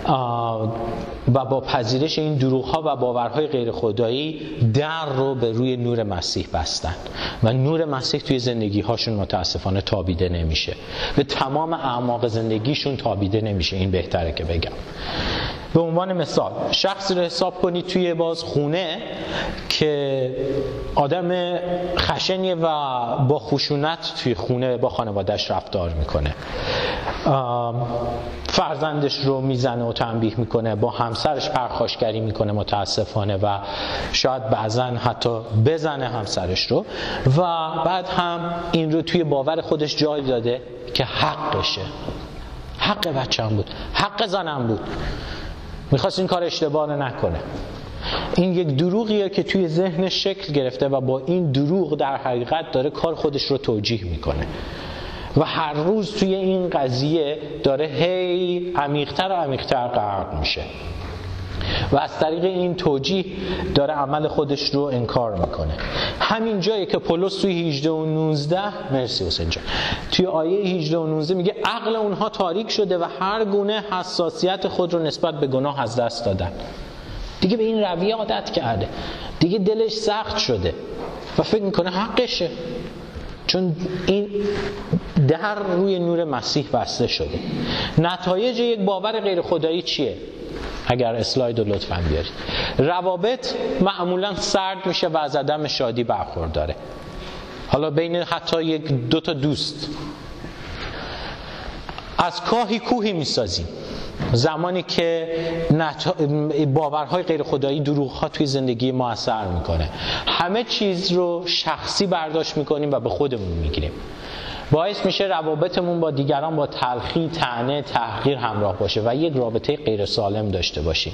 و با پذیرش این دروغ‌ها و باورهای غیر خدایی در رو به روی نور مسیح بستن و نور مسیح توی زندگی‌هاشون متاسفانه تابیده نمیشه، به تمام اعماق زندگیشون تابیده نمیشه. این بهتره که بگم. به عنوان مثال شخصی رو حساب کنید توی باز خونه که آدم خشنیه و با خشونت توی خونه با خانواده‌اش رفتار میکنه، فرزندش رو میزنه و تنبیه میکنه، با همسرش پرخاشگری میکنه متاسفانه و شاید بعضا حتی بزنه همسرش رو و بعد هم این رو توی باور خودش جای داده که حقشه، حق بچه‌م بود، حق زنم بود، میخواست این کار اشتباه نکنه. این یک دروغیه که توی ذهنش شکل گرفته و با این دروغ در حقیقت داره کار خودش رو توجیه میکنه و هر روز توی این قضیه داره هی عمیق‌تر و عمیق‌تر غرق میشه و از طریق این توجیه داره عمل خودش رو انکار میکنه. همین جایی که پولس توی هجده و نوزده، مرسی حسین جان، توی آیه هجده و نوزده میگه عقل اونها تاریک شده و هر گونه حساسیت خود رو نسبت به گناه از دست دادن. دیگه به این رویه عادت کرده، دیگه دلش سخت شده و فکر میکنه حقشه، چون این در روی نور مسیح بسته شده. نتایج یک باور غیر خدایی چیه؟ اگر اسلاید رو لطفاً بیارید. روابط معمولاً سرد میشه و از عدم شادی برخورداره. حالا بین حتی یک دو تا دوست از کاهی کوهی میسازیم زمانی که نت... باورهای غیر خدایی، دروغ‌ها توی زندگی ما اثر میکنه. همه چیز رو شخصی برداشت میکنیم و به خودمون میگیریم. باعث میشه روابطمون با دیگران با تلخی، طعنه، تحقیر همراه باشه و یک رابطه غیر سالم داشته باشیم.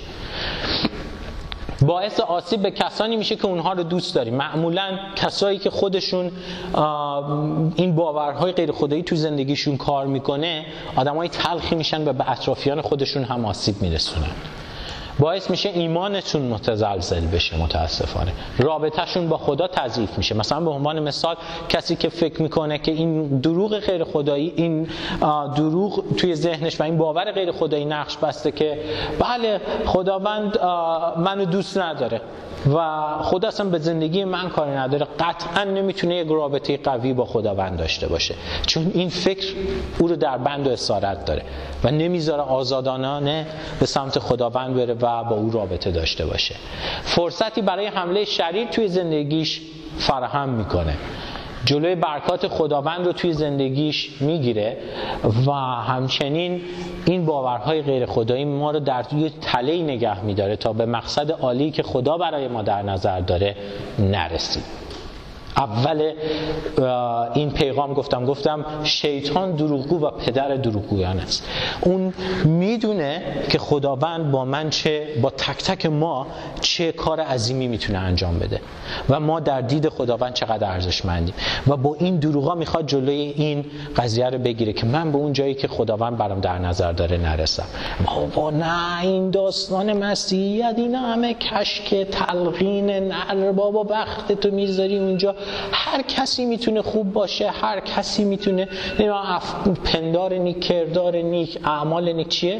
باعث آسیب به کسانی میشه که اونها رو دوست داریم. معمولاً کسایی که خودشون این باورهای غیر خدایی تو زندگیشون کار میکنه، آدمای تلخی میشن و به اطرافیان خودشون هم آسیب میرسونن. باعث میشه ایمانشون متزلزل بشه متاسفانه. رابطهشون با خدا تضعیف میشه. مثلا به عنوان مثال کسی که فکر میکنه که این دروغ غیر خدایی، این دروغ توی ذهنش و این باور غیر خدایی نقش بسته که بله خداوند منو دوست نداره و خدا اصلا به زندگی من کاری نداره، قطعا نمیتونه یک رابطه قوی با خداوند داشته باشه، چون این فکر او رو در بند و اسارت داره و نمیذاره آزادانه به سمت خداوند بره و با او رابطه داشته باشه. فرصتی برای حمله شریر توی زندگیش فراهم میکنه، جلوی برکات خداوند رو توی زندگیش میگیره و همچنین این باورهای غیر خدایی ما رو در توی تله‌ای نگه میداره تا به مقصد عالی که خدا برای ما در نظر داره نرسیم. اول این پیغام گفتم گفتم شیطان دروغگو و پدر دروغگویان است. اون میدونه که خداوند با من چه، با تک تک ما چه کار عظیمی میتونه انجام بده و ما در دید خداوند چقدر ارزشمندیم و با این دروغا میخواد جلوی این قضیه رو بگیره که من به اون جایی که خداوند برام در نظر داره نرسم. بابا نه، این داستان مسیحیت اینا همه کشک تلقین نر، بابا وقت تو میذاری اونجا، هر کسی میتونه خوب باشه، هر کسی میتونه پندار نیک، کردار نیک، اعمال نیک، چیه؟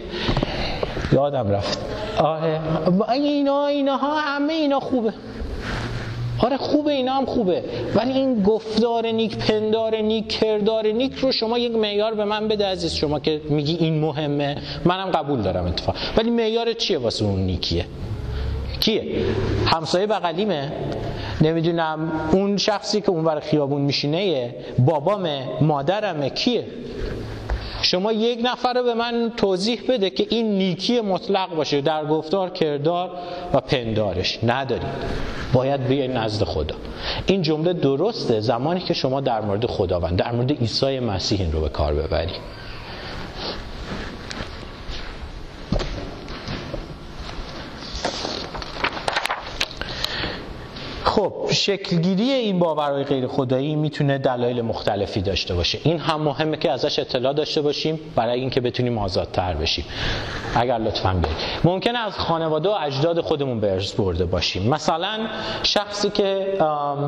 یادم رفت. آه اینا ایناها همه اینا خوبه. آره خوبه، اینا هم خوبه، ولی این گفتار نیک، پندار نیک، کردار نیک رو شما یک معیار به من بده عزیز. شما که میگی این مهمه، منم قبول دارم اتفاق، ولی معیار چیه واسه اون نیکیه؟ کیه؟ همسایه بغلیمه؟ نمیدونم اون شخصی که اونور خیابون میشینه، بابامه، مادرمه، کیه؟ شما یک نفر رو به من توضیح بده که این نیکی مطلق باشه در گفتار، کردار و پندارش. ندارید. باید بیاید نزد خدا. این جمله درسته زمانی که شما در مورد خداوند، در مورد عیسی مسیح این رو به کار ببرید. خب شکلگیری این باورهای غیر خدایی میتونه دلایل مختلفی داشته باشه. این هم مهمه که ازش اطلاع داشته باشیم برای اینکه بتونیم آزادتر بشیم. اگر لطفاً بیایید. ممکنه از خانواده و اجداد خودمون به ارث برده باشیم. مثلا شخصی که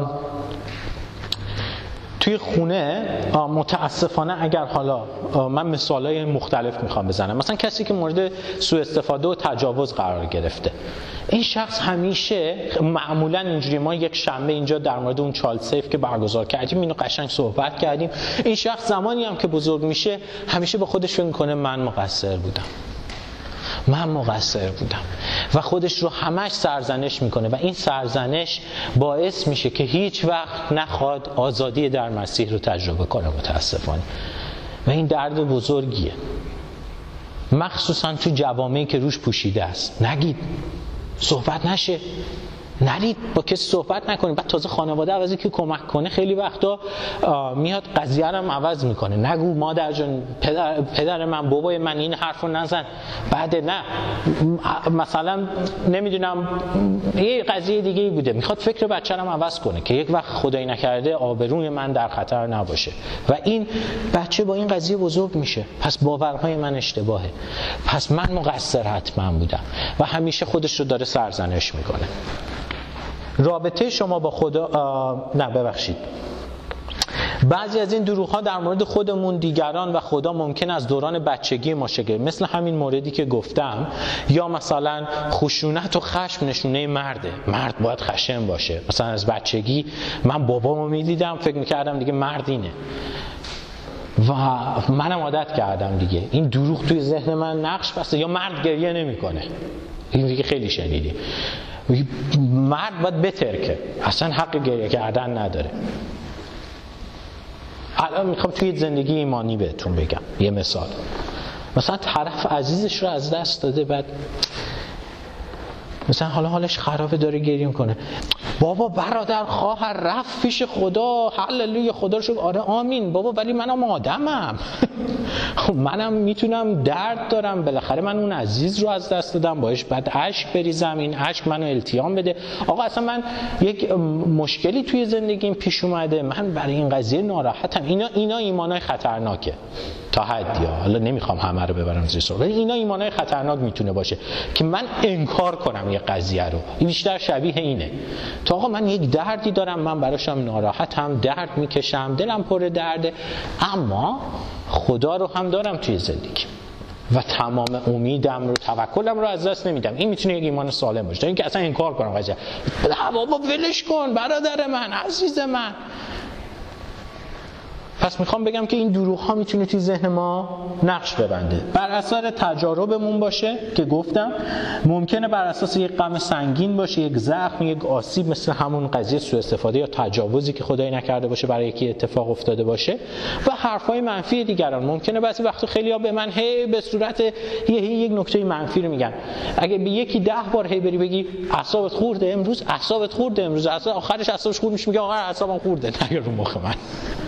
توی خونه متاسفانه، اگر حالا من مثالای مختلف میخوام بزنم، مثلا کسی که مورد سوء استفاده و تجاوز قرار گرفته، این شخص همیشه معمولا اینجوری، ما یک شنبه اینجا در مورد اون چالد سیف که برگزار کردیم اینو قشنگ صحبت کردیم، این شخص زمانی هم که بزرگ میشه همیشه با خودش فکر میکنه من مقصر بودم، من مقصر بودم و خودش رو همش سرزنش میکنه و این سرزنش باعث میشه که هیچ وقت نخواد آزادی در مسیح رو تجربه کنه متاسفانه. و این درد بزرگیه، مخصوصا تو جوامعی که روش پوشیده است. نگید، صحبت نشه، نرید، با کسی صحبت نکنید. بعد تازه خانواده عوضی که کمک کنه خیلی وقتا میاد قضیه رو هم عوض میکنه. نگو مادر جان، پدر, پدر من، بابای من این حرف رو نزن. بعد نه مثلا نمیدونم یه قضیه دیگه ای بوده، میخواد فکر بچه رو هم عوض کنه که یک وقت خدایی نکرده آبروی من در خطر نباشه و این بچه با این قضیه بزرگ میشه. پس باورهای من اشتباهه، پس من مقصر حتما بودم و همیشه خودش رو داره سرزنش میکنه. رابطه شما با خدا، نه ببخشید بعضی از این دروغ ها در مورد خودمون، دیگران و خدا ممکن از دوران بچگی ما شکل، مثل همین موردی که گفتم، یا مثلا خشونت و خشم نشونه مرده، مرد باید خشن باشه. مثلا از بچگی من بابامو میدیدم فکر میکردم دیگه مرد اینه و منم عادت کردم دیگه. این دروغ توی ذهن من نقش بسته. یا مرد گریه نمیکنه، این دیگه خیلی شنیدی. مرد باید بترکه، اصلا حق گریه کردن نداره. الان میخوام توی زندگی ایمانی بهتون بگم یه مثال. مثلا طرف عزیزش رو از دست داده، بعد مثلا حالا حالش خرابه داره گریه میکنه، بابا برادر خواهر رفت پیش خدا، هللویا، خدا رو شکر، آره آمین بابا، ولی منم آدمم منم میتونم درد دارم، بالاخره من اون عزیز رو از دست دادم، باش بعد اشک بریزم، این اشک منو التیام بده. آقا اصلا من یک مشکلی توی زندگیم پیش اومده، من برای این قضیه ناراحتم. اینا اینا ایمانای خطرناکه تا حدی ها. حالا نمیخوام همه رو ببرم زیر سوال، ولی اینا ایمانای خطرناک میتونه باشه که من انکار کنم یه قضیه رو. این بیشتر شبیه اینه، تو آقا من یک دردی دارم، من براشم ناراحتم، درد میکشم، دلم پر درده، اما خدا رو هم دارم توی زندگی و تمام امیدم رو، توکلم رو از دست نمیدم. این میتونه یک ایمان سالم باشه. این که اصلا انکار کنم قضیه، بابا ولش کن برادر من، عزیز من. پس میخوام بگم که این دروغ ها میتونه توی ذهن ما نقش ببنده، بر اثر تجاربمون باشه که گفتم، ممکنه بر اساس یک غم سنگین باشه، یک زخم، یک آسیب، مثل همون قضیه سوء استفاده یا تجاوزی که خدایی نکرده باشه برای یکی اتفاق افتاده باشه، و حرفای منفی دیگران. ممکنه بعضی وقتا خیلی‌ها به من هی به صورت یه یک نکته منفی رو میگن. اگه به یکی ده بار هی بری بگی اعصابت خورده امروز، اعصابت خورده امروز، اصلا آخرش اعصابش خورد میشه، میگه آخر اعصابم خورده، نگیر رو مخ من.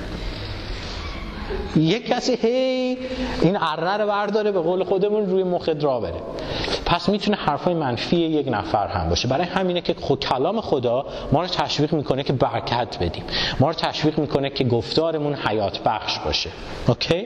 یک کسی هی این اره رو برداره، به قول خودمون روی مخت را بره. پس میتونه حرفای منفی یک نفر هم باشه. برای همینه که خود کلام خدا ما رو تشویق میکنه که برکت بدیم، ما رو تشویق میکنه که گفتارمون حیات بخش باشه. اوکی؟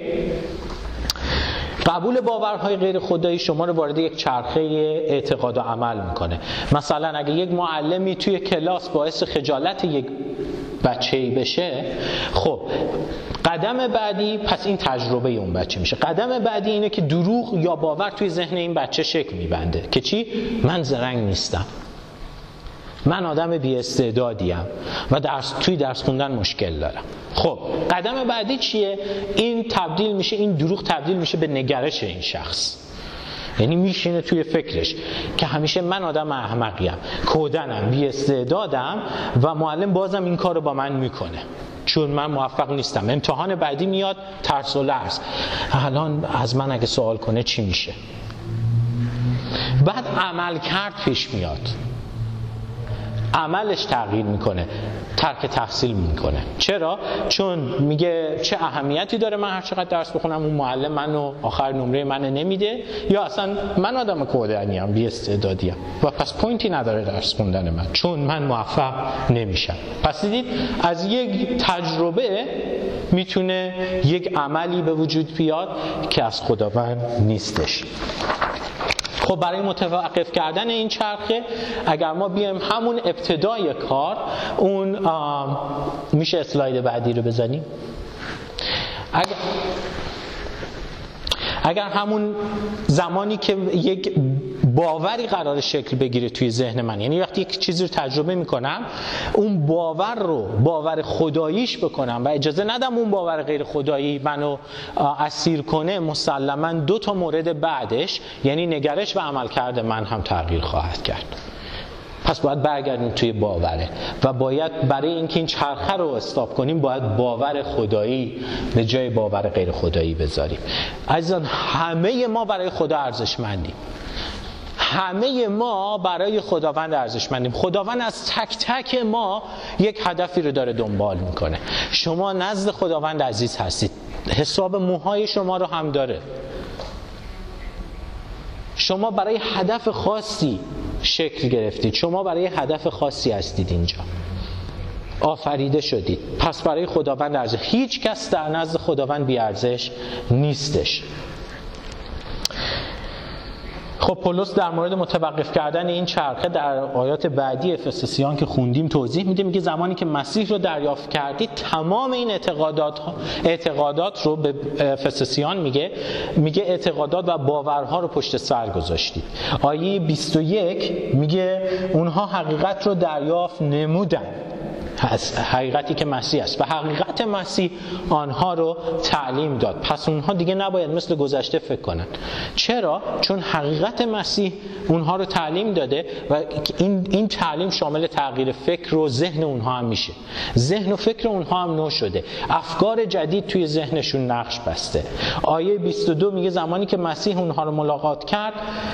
قبول باورهای غیر خدایی شما رو وارد یک چرخه اعتقاد و عمل میکنه. مثلا اگه یک معلمی توی کلاس باعث خجالت یک بچه‌ای بشه، خب قدم بعدی پس این تجربه اون بچه میشه. قدم بعدی اینه که دروغ یا باور توی ذهن این بچه شکل میبنده که چی؟ من زرنگ نیستم، من آدم بی استعدادیم و درس توی درس خوندن مشکل دارم. خب قدم بعدی چیه؟ این تبدیل میشه، این دروغ تبدیل میشه به نگرش این شخص. یعنی میشینه توی فکرش که همیشه من آدم احمقیم، کودنم، بی استعدادم و معلم بازم این کارو با من میکنه چون من موفق نیستم. امتحان بعدی میاد، ترس و لرز، الان از من اگه سوال کنه چی میشه؟ بعد عمل کرد پیش میاد، عملش تغییر میکنه، ترک تحصیل میکنه. چرا؟ چون میگه چه اهمیتی داره من هر چقدر درس بخونم، اون معلم منو آخر نمره منو نمیده، یا اصلا من آدم کودنیم، بی استعدادیم و پس پوینتی نداره درس خوندن من چون من موفق نمیشم. پس دیدید از یک تجربه میتونه یک عملی به وجود بیاد که از خداوند نیستش. خب برای متوقف کردن این چرخه اگر ما بیایم همون ابتدای کار، اون میشه اسلاید بعدی رو بزنیم. اگر اگر همون زمانی که یک باوری قرار شکل بگیره توی ذهن من، یعنی وقتی یک چیزی رو تجربه میکنم اون باور رو باور خداییش بکنم و اجازه ندم اون باور غیر خدایی منو اسیر کنه، مسلماً دو تا مورد بعدش یعنی نگرش و عملکرد من هم تغییر خواهد کرد. پس باید برگردیم توی باوره و باید برای اینکه این چرخه رو استاپ کنیم باید باور خدایی به جای باور غیر خدایی بذاریم. عزیزان همه ما برای خدا ارزشمندیم، همه ما برای خداوند ارزشمندیم. خداوند از تک تک ما یک هدفی رو داره دنبال میکنه. شما نزد خداوند عزیز هستید، حساب موهای شما رو هم داره. شما برای هدف خاصی شکل گرفتید، شما برای هدف خاصی هستید، اینجا آفریده شدید. پس برای خداوند ارزش، هیچ کس در نزد خداوند بی ارزش نیستش. خب پولس در مورد متوقف کردن این چرخه در آیات بعدی افسوسیان که خوندیم توضیح میده. میگه زمانی که مسیح رو دریافت کردید تمام این اعتقادات اعتقادات رو به افسوسیان میگه میگه اعتقادات و باورها رو پشت سر گذاشتید. آیه بیست و یک میگه اونها حقیقت رو دریافت نمودن، حقیقتی که مسیح است، و حقیقت مسیح آنها رو تعلیم داد. پس اونها دیگه نباید مثل گذشته فکر کنن. چرا؟ چون حقیقت مسیح اونها رو تعلیم داده و این این تعلیم شامل تغییر فکر و ذهن اونها هم میشه. ذهن و فکر اونها هم نو شده، افکار جدید توی ذهنشون نقش بسته. آیه بیست و دو میگه زمانی که مسیح اونها رو ملاقات کرد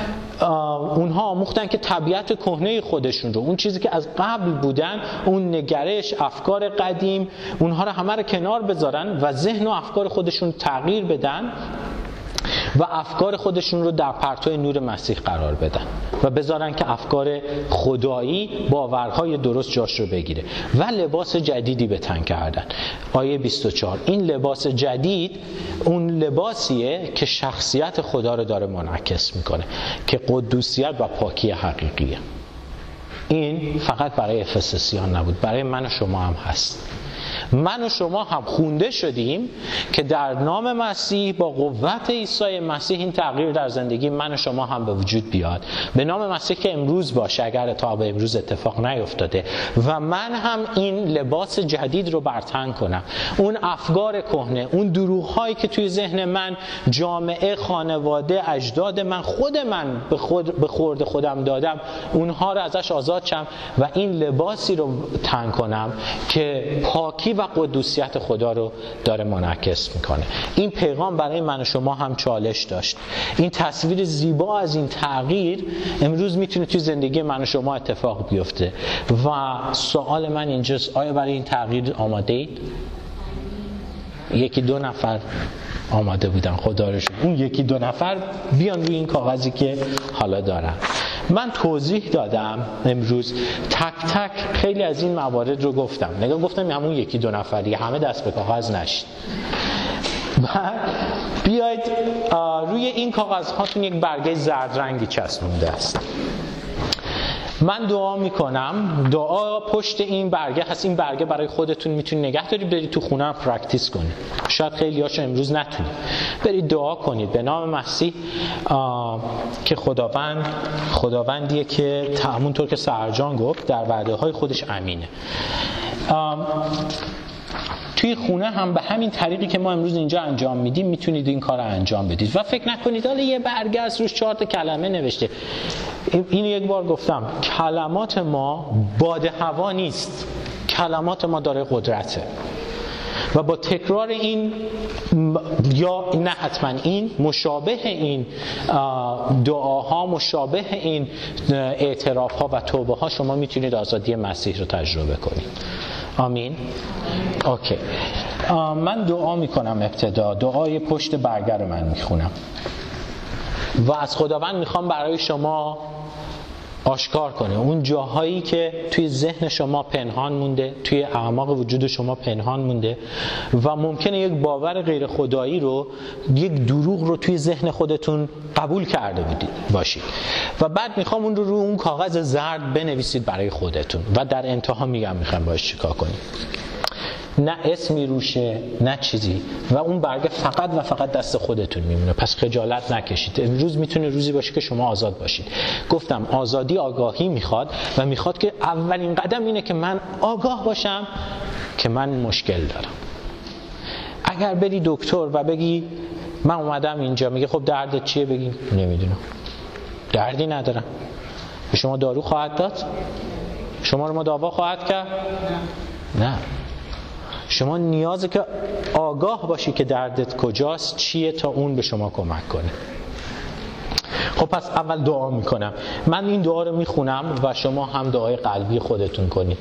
اونها آموختن که طبیعت کهنه خودشون رو، اون چیزی که از قبل بودن، اون نگرش، افکار قدیم، اونها رو همه رو کنار بذارن و ذهن و افکار خودشون تغییر بدن و افکار خودشون رو در پرتو نور مسیح قرار بدن و بذارن که افکار خدایی، باورهای درست جاش رو بگیره و لباس جدیدی به تن کردن. آیه بیست و چهار این لباس جدید اون لباسیه که شخصیت خدا رو داره منعکس میکنه که قدوسیت و پاکی حقیقیه. این فقط برای افسوسیان نبود، برای من و شما هم هست. من و شما هم خونده شدیم که در نام مسیح با قوت عیسی مسیح این تغییر در زندگی من و شما هم به وجود بیاد. به نام مسیح که امروز باشه، اگر تا به امروز اتفاق نیفتاده، و من هم این لباس جدید رو برتن کنم. اون افکار کهنه، اون دروغ‌هایی که توی ذهن من، جامعه، خانواده، اجداد من، خود من به خود به خورد خودم دادم، اونها رو ازش آزاد شم و این لباسی رو تن کنم که پاکی و قدوسیت خدا رو داره منعکس میکنه. این پیغام برای من و شما هم چالش داشت. این تصویر زیبا از این تغییر امروز میتونه توی زندگی من و شما اتفاق بیفته و سوال من اینجاست، آیا برای این تغییر آماده اید؟ یکی دو نفر آماده بودن، خدا رو شکر. اون یکی دو نفر بیان روی این کاغذی که حالا دارم. من توضیح دادم امروز، تک تک خیلی از این موارد رو گفتم. نگاه گفتم همون یکی دو نفری، همه دست به کاغذ نشید. بعد بیاید روی این کاغذ هاتون یک برگه زرد رنگی چسبونده است. من دعا میکنم، دعا پشت این برگه هست. این برگه برای خودتون میتونید نگه دارید، برید تو خونه هم پرکتیس کنید. شاید خیلی هاشو امروز نتونید. برید دعا کنید به نام مسیح که خداوند خداوندیه که همونطور که سرجان گفت در وعده های خودش امینه. توی خونه هم به همین طریقی که ما امروز اینجا انجام میدیم میتونید این کار رو انجام بدید و فکر نکنید حالا یه برگه از روش چهار تا کلمه نوشته. اینو یک بار گفتم، کلمات ما باد هوا نیست، کلمات ما داره قدرته و با تکرار این یا نه حتما این مشابه این دعاها، مشابه این اعترافها و توبه ها شما میتونید آزادی مسیح رو تجربه کنید. آمین. اوکی. من دعا میکنم. ابتدا دعای پشت برگه رو من میخونم و از خداوند میخوام برای شما آشکار کنه اون جاهایی که توی ذهن شما پنهان مونده، توی اعماق وجود شما پنهان مونده و ممکنه یک باور غیر خدایی رو، یک دروغ رو توی ذهن خودتون قبول کرده بودید باشید و بعد میخوام اون رو رو اون کاغذ زرد بنویسید برای خودتون و در انتها میگم میخوام باش چیکار کنید. نه اسمی روشه نه چیزی و اون برگه فقط و فقط دست خودتون میمونه. پس خجالت نکشید. امروز میتونه روزی باشه که شما آزاد باشید. گفتم آزادی آگاهی میخواد و میخواد که اولین قدم اینه که من آگاه باشم که من مشکل دارم. اگر بری دکتر و بگی من اومدم اینجا، میگه خب دردت چیه؟ بگی نمیدونم، دردی ندارم. به شما دارو خواهد داد؟ شما رو مداوا خواهد کرد؟ نه. شما نیازه که آگاه باشی که دردت کجاست، چیه، تا اون به شما کمک کنه. خب پس اول دعا میکنم. من این دعا رو میخونم و شما هم دعای قلبی خودتون کنید.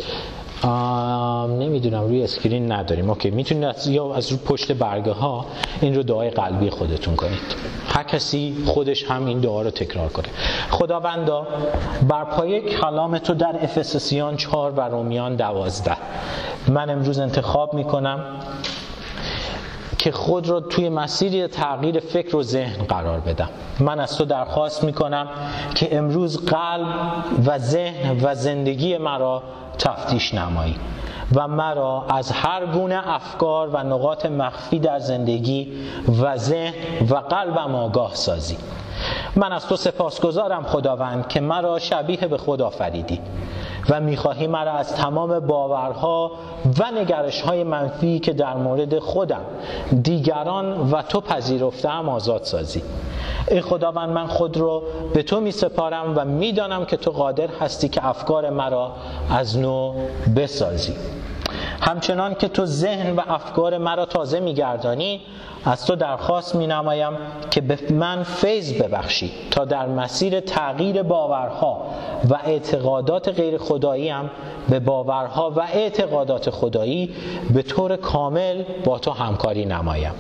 نمیدونم روی اسکرین نداریم. اوکی، میتونید از یا از رو پشت برگه ها این رو دعای قلبی خودتون کنید. هر کسی خودش هم این دعا رو تکرار کنه. خداوندا بر پایه کلام تو در افسوسیان چهار و رومیان دوازده من امروز انتخاب میکنم که خود رو توی مسیر تغییر فکر و ذهن قرار بدم. من از تو درخواست میکنم که امروز قلب و ذهن و زندگی مرا تفتیش نمایی و مرا از هر گونه افکار و نقاط مخفی در زندگی و ذهن و قلبم آگاه سازی. من از تو سپاسگزارم خداوند که مرا شبیه به خود آفریدی و میخواهی مرا از تمام باورها و نگرش‌های منفی که در مورد خودم، دیگران و تو پذیرفتم آزاد سازی. ای خداوند من خود رو به تو می سپارم و میدانم که تو قادر هستی که افکار مرا از نو بسازی. همچنان که تو ذهن و افکار مرا تازه می‌گردانی، از تو درخواست می‌نمایم که به من فیض ببخشی تا در مسیر تغییر باورها و اعتقادات غیر خداییم به باورها و اعتقادات خدایی به طور کامل با تو همکاری نمایم،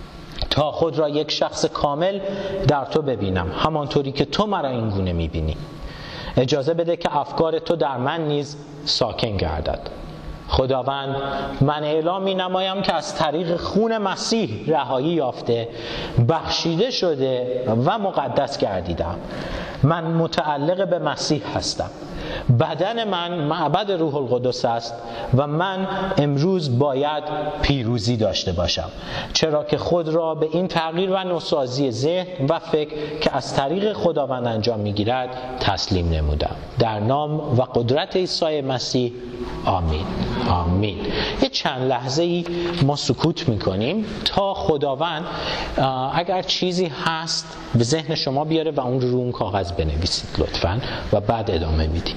تا خود را یک شخص کامل در تو ببینم همانطوری که تو مرا این گونه می‌بینی. اجازه بده که افکار تو در من نیز ساکن گردد. خداوند من اعلام می نمایم که از طریق خون مسیح رهایی یافته، بخشیده شده و مقدس گردیدم. من متعلق به مسیح هستم. بدن من معبد روح القدس است و من امروز باید پیروزی داشته باشم، چرا که خود را به این تغییر و نوسازی ذهن و فکر که از طریق خداوند انجام میگیرد تسلیم نمودم. در نام و قدرت عیسی مسیح آمین. آمین. یه چند لحظه ای ما سکوت میکنیم تا خداوند اگر چیزی هست به ذهن شما بیاره و اون رو رو اون کاغذ بنویسید لطفاً و بعد ادامه میدیم.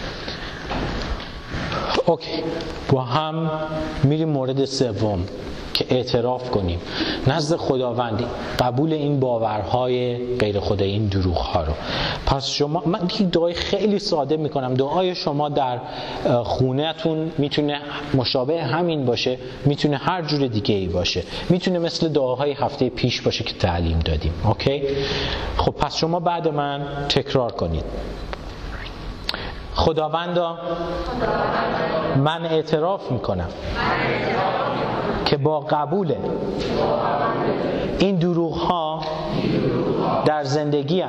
اوکی، با هم میریم مورد سوم. که اعتراف کنیم نزد خداوند قبول این باورهای غیر خدایی، این دروغ‌ها رو. پس شما، من یک دعای خیلی ساده میکنم، دعای شما در خونه‌تون میتونه مشابه همین باشه، میتونه هر جور دیگه ای باشه، میتونه مثل دعاهای هفته پیش باشه که تعلیم دادیم. اوکی؟ خب پس شما بعد من تکرار کنید. خداوندا، من اعتراف میکنم که با قبول این دروغ ها در زندگیم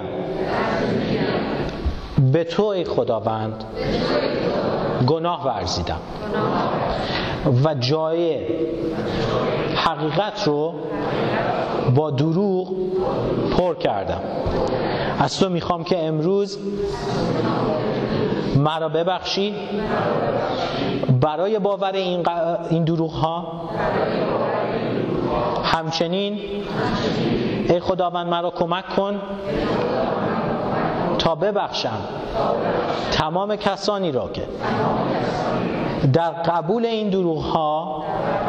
به تو ای خداوند گناه ورزیدم و جای حقیقت رو با دروغ پر کردم. از تو میخوام که امروز مرا ببخشی برای باور این, ق... این دروغ ها. همچنین ای خداوند مرا کمک کن تا ببخشم تمام کسانی را که در قبول این دروغ ها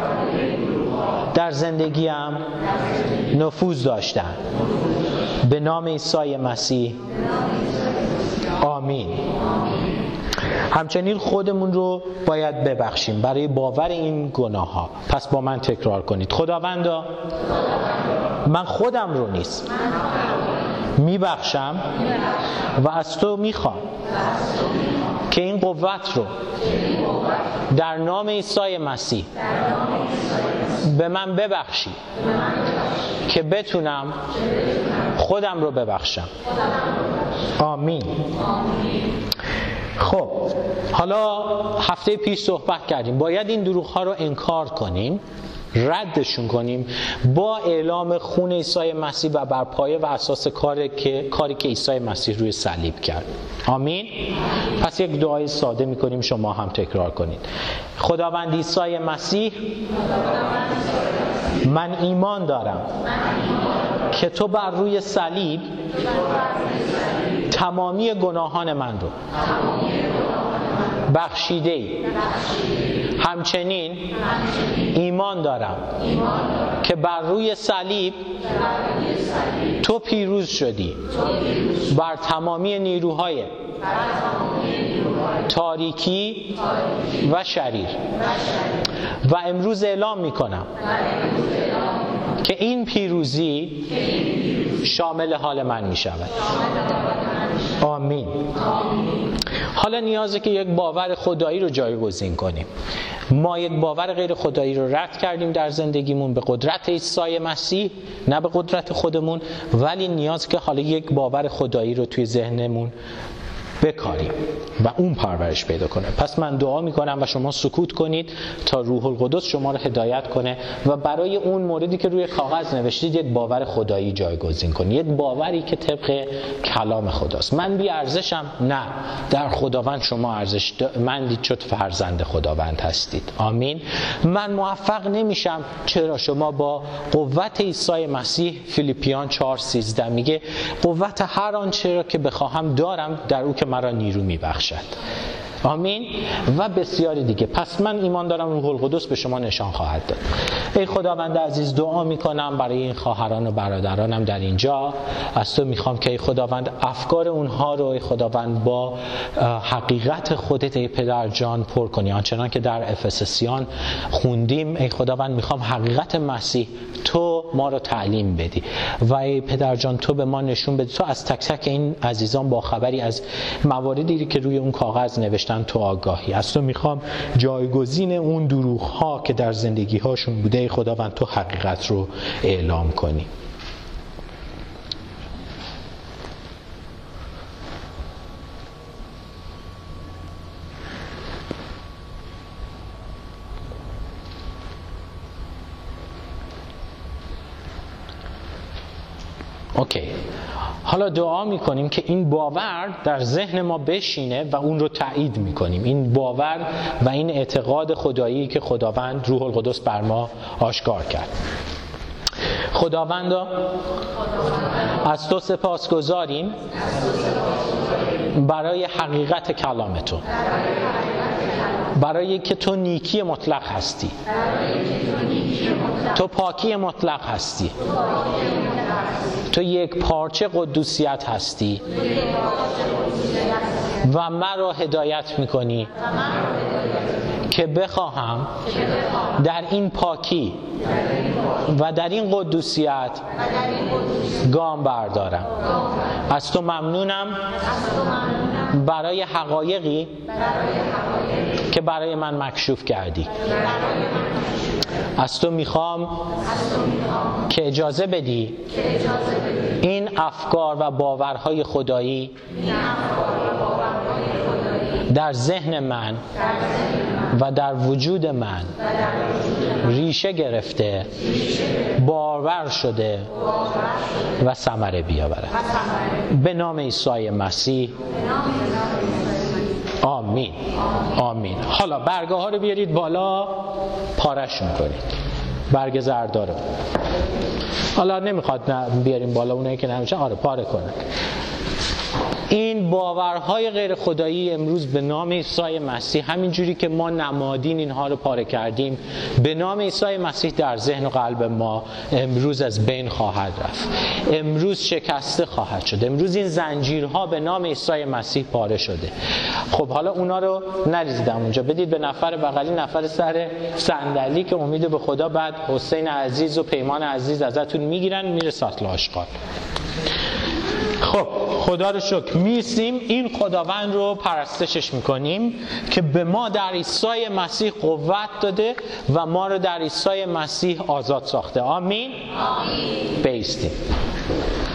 در زندگیم نفوذ داشتند. به نام عیسی مسیح آمین. همچنین خودمون رو باید ببخشیم برای باور این گناه ها. پس با من تکرار کنید. خداوندا، من خودم رو نیست میبخشم و از تو میخوام که این قوت رو در نام عیسی مسیح به من ببخشی که بتونم خودم رو ببخشم. آمین. خب حالا هفته پیش صحبت کردیم باید این دروغ ها رو انکار کنیم، ردشون کنیم با اعلام خون عیسی مسیح و بر پایه و اساس کاری که کاری که عیسی مسیح روی صلیب کرد. آمین. پس یک دعای ساده میکنیم، شما هم تکرار کنید. خداوند عیسی مسیح، من ایمان دارم که تو بر روی صلیب تمامی گناهان من رو بخشیده ای. همچنین ایمان دارم که بر روی صلیب تو پیروز شدی بر تمامی نیروهای تاریکی و شریر و امروز اعلام می کنم که این پیروزی شامل حال من می شود. آمین. حالا نیازه که یک باور خدایی رو جایگزین کنیم. ما یک باور غیر خدایی رو رد کردیم در زندگیمون به قدرت عیسی مسیح، نه به قدرت خودمون، ولی نیازه که حالا یک باور خدایی رو توی ذهنمون بکاریم و اون پرورش پیدا کنه. پس من دعا میکنم و شما سکوت کنید تا روح القدس شما رو هدایت کنه و برای اون موردی که روی کاغذ نوشتید یک باور خدایی جایگزین کنید، یک باوری که طبق کلام خداست. من بی ارزشم؟ نه، در خداوند شما ارزش مندید چون فرزند خداوند هستید. آمین. من موفق نمیشم، چرا؟ شما با قوت عیسی مسیح، فیلیپیان چهار سیزده میگه قوت هر آنچه را که بخواهم دارم در او که مرا نیرو میبخشد. آمین. و بسیاری دیگه. پس من ایمان دارم روح القدس به شما نشان خواهد داد. ای خداوند عزیز، دعا میکنم برای این خواهران و برادرانم در اینجا. از تو میخوام که ای خداوند افکار اونها رو ای خداوند با حقیقت خودت ای پدر جان پر کنی، آنچنان که در افسسیان خوندیم. ای خداوند میخوام حقیقت مسیح تو ما رو تعلیم بدی و ای پدر جان تو به ما نشون بدی. تو از تک تک این عزیزان با خبری از مواردی که روی اون کاغذ نوشتن تو آگاهی. از تو میخوام جایگزین اون دروغ ها که در زندگی هاشون بوده ای خداوند تو حقیقت رو اعلام کنی. اوکی. حالا دعا میکنیم که این باور در ذهن ما بشینه و اون رو تایید میکنیم. این باور و این اعتقاد خدایی که خداوند روح القدس بر ما آشکار کرد. خداوندا از تو سپاسگزاریم برای حقیقت کلام تو، برای که تو نیکی مطلق هستی، تو پاکی مطلق هستی، تو یک پارچه قدوسیت هستی و مرا هدایت میکنی که بخواهم در این پاکی و در این قدوسیت گام بردارم. از تو ممنونم برای حقایقی که برای من مکشوف کردی. از تو میخوام که اجازه بدی این افکار و باورهای خدایی در ذهن من و در وجود من ریشه گرفته، باور شده و ثمره بیاورد. به نام عیسی مسیح آمین. آمین. حالا برگه ها رو بیارید بالا، پارشون کنید. برگ زردارو حالا نمیخواد بیاریم بالا، اونایی که نمیشن آره پاره کنن. این باورهای غیر خدایی امروز به نام عیسی مسیح، همین جوری که ما نمادین اینها رو پاره کردیم، به نام عیسی مسیح در ذهن و قلب ما امروز از بین خواهد رفت. امروز شکسته خواهد شد. امروز این زنجیرها به نام عیسی مسیح پاره شده. خب حالا اونا رو نریزیدم اونجا، بدید به نفر بغلی، نفر سر صندلی که امید به خدا بعد حسین عزیز و پیمان عزیز ازتون میگیرن، میره ساتل آشغال. خب خدا رو شکر میسیم، این خداوند رو پرستشش میکنیم که به ما در عیسی مسیح قوت داده و ما رو در عیسی مسیح آزاد ساخته. آمین. آمین. بایستیم.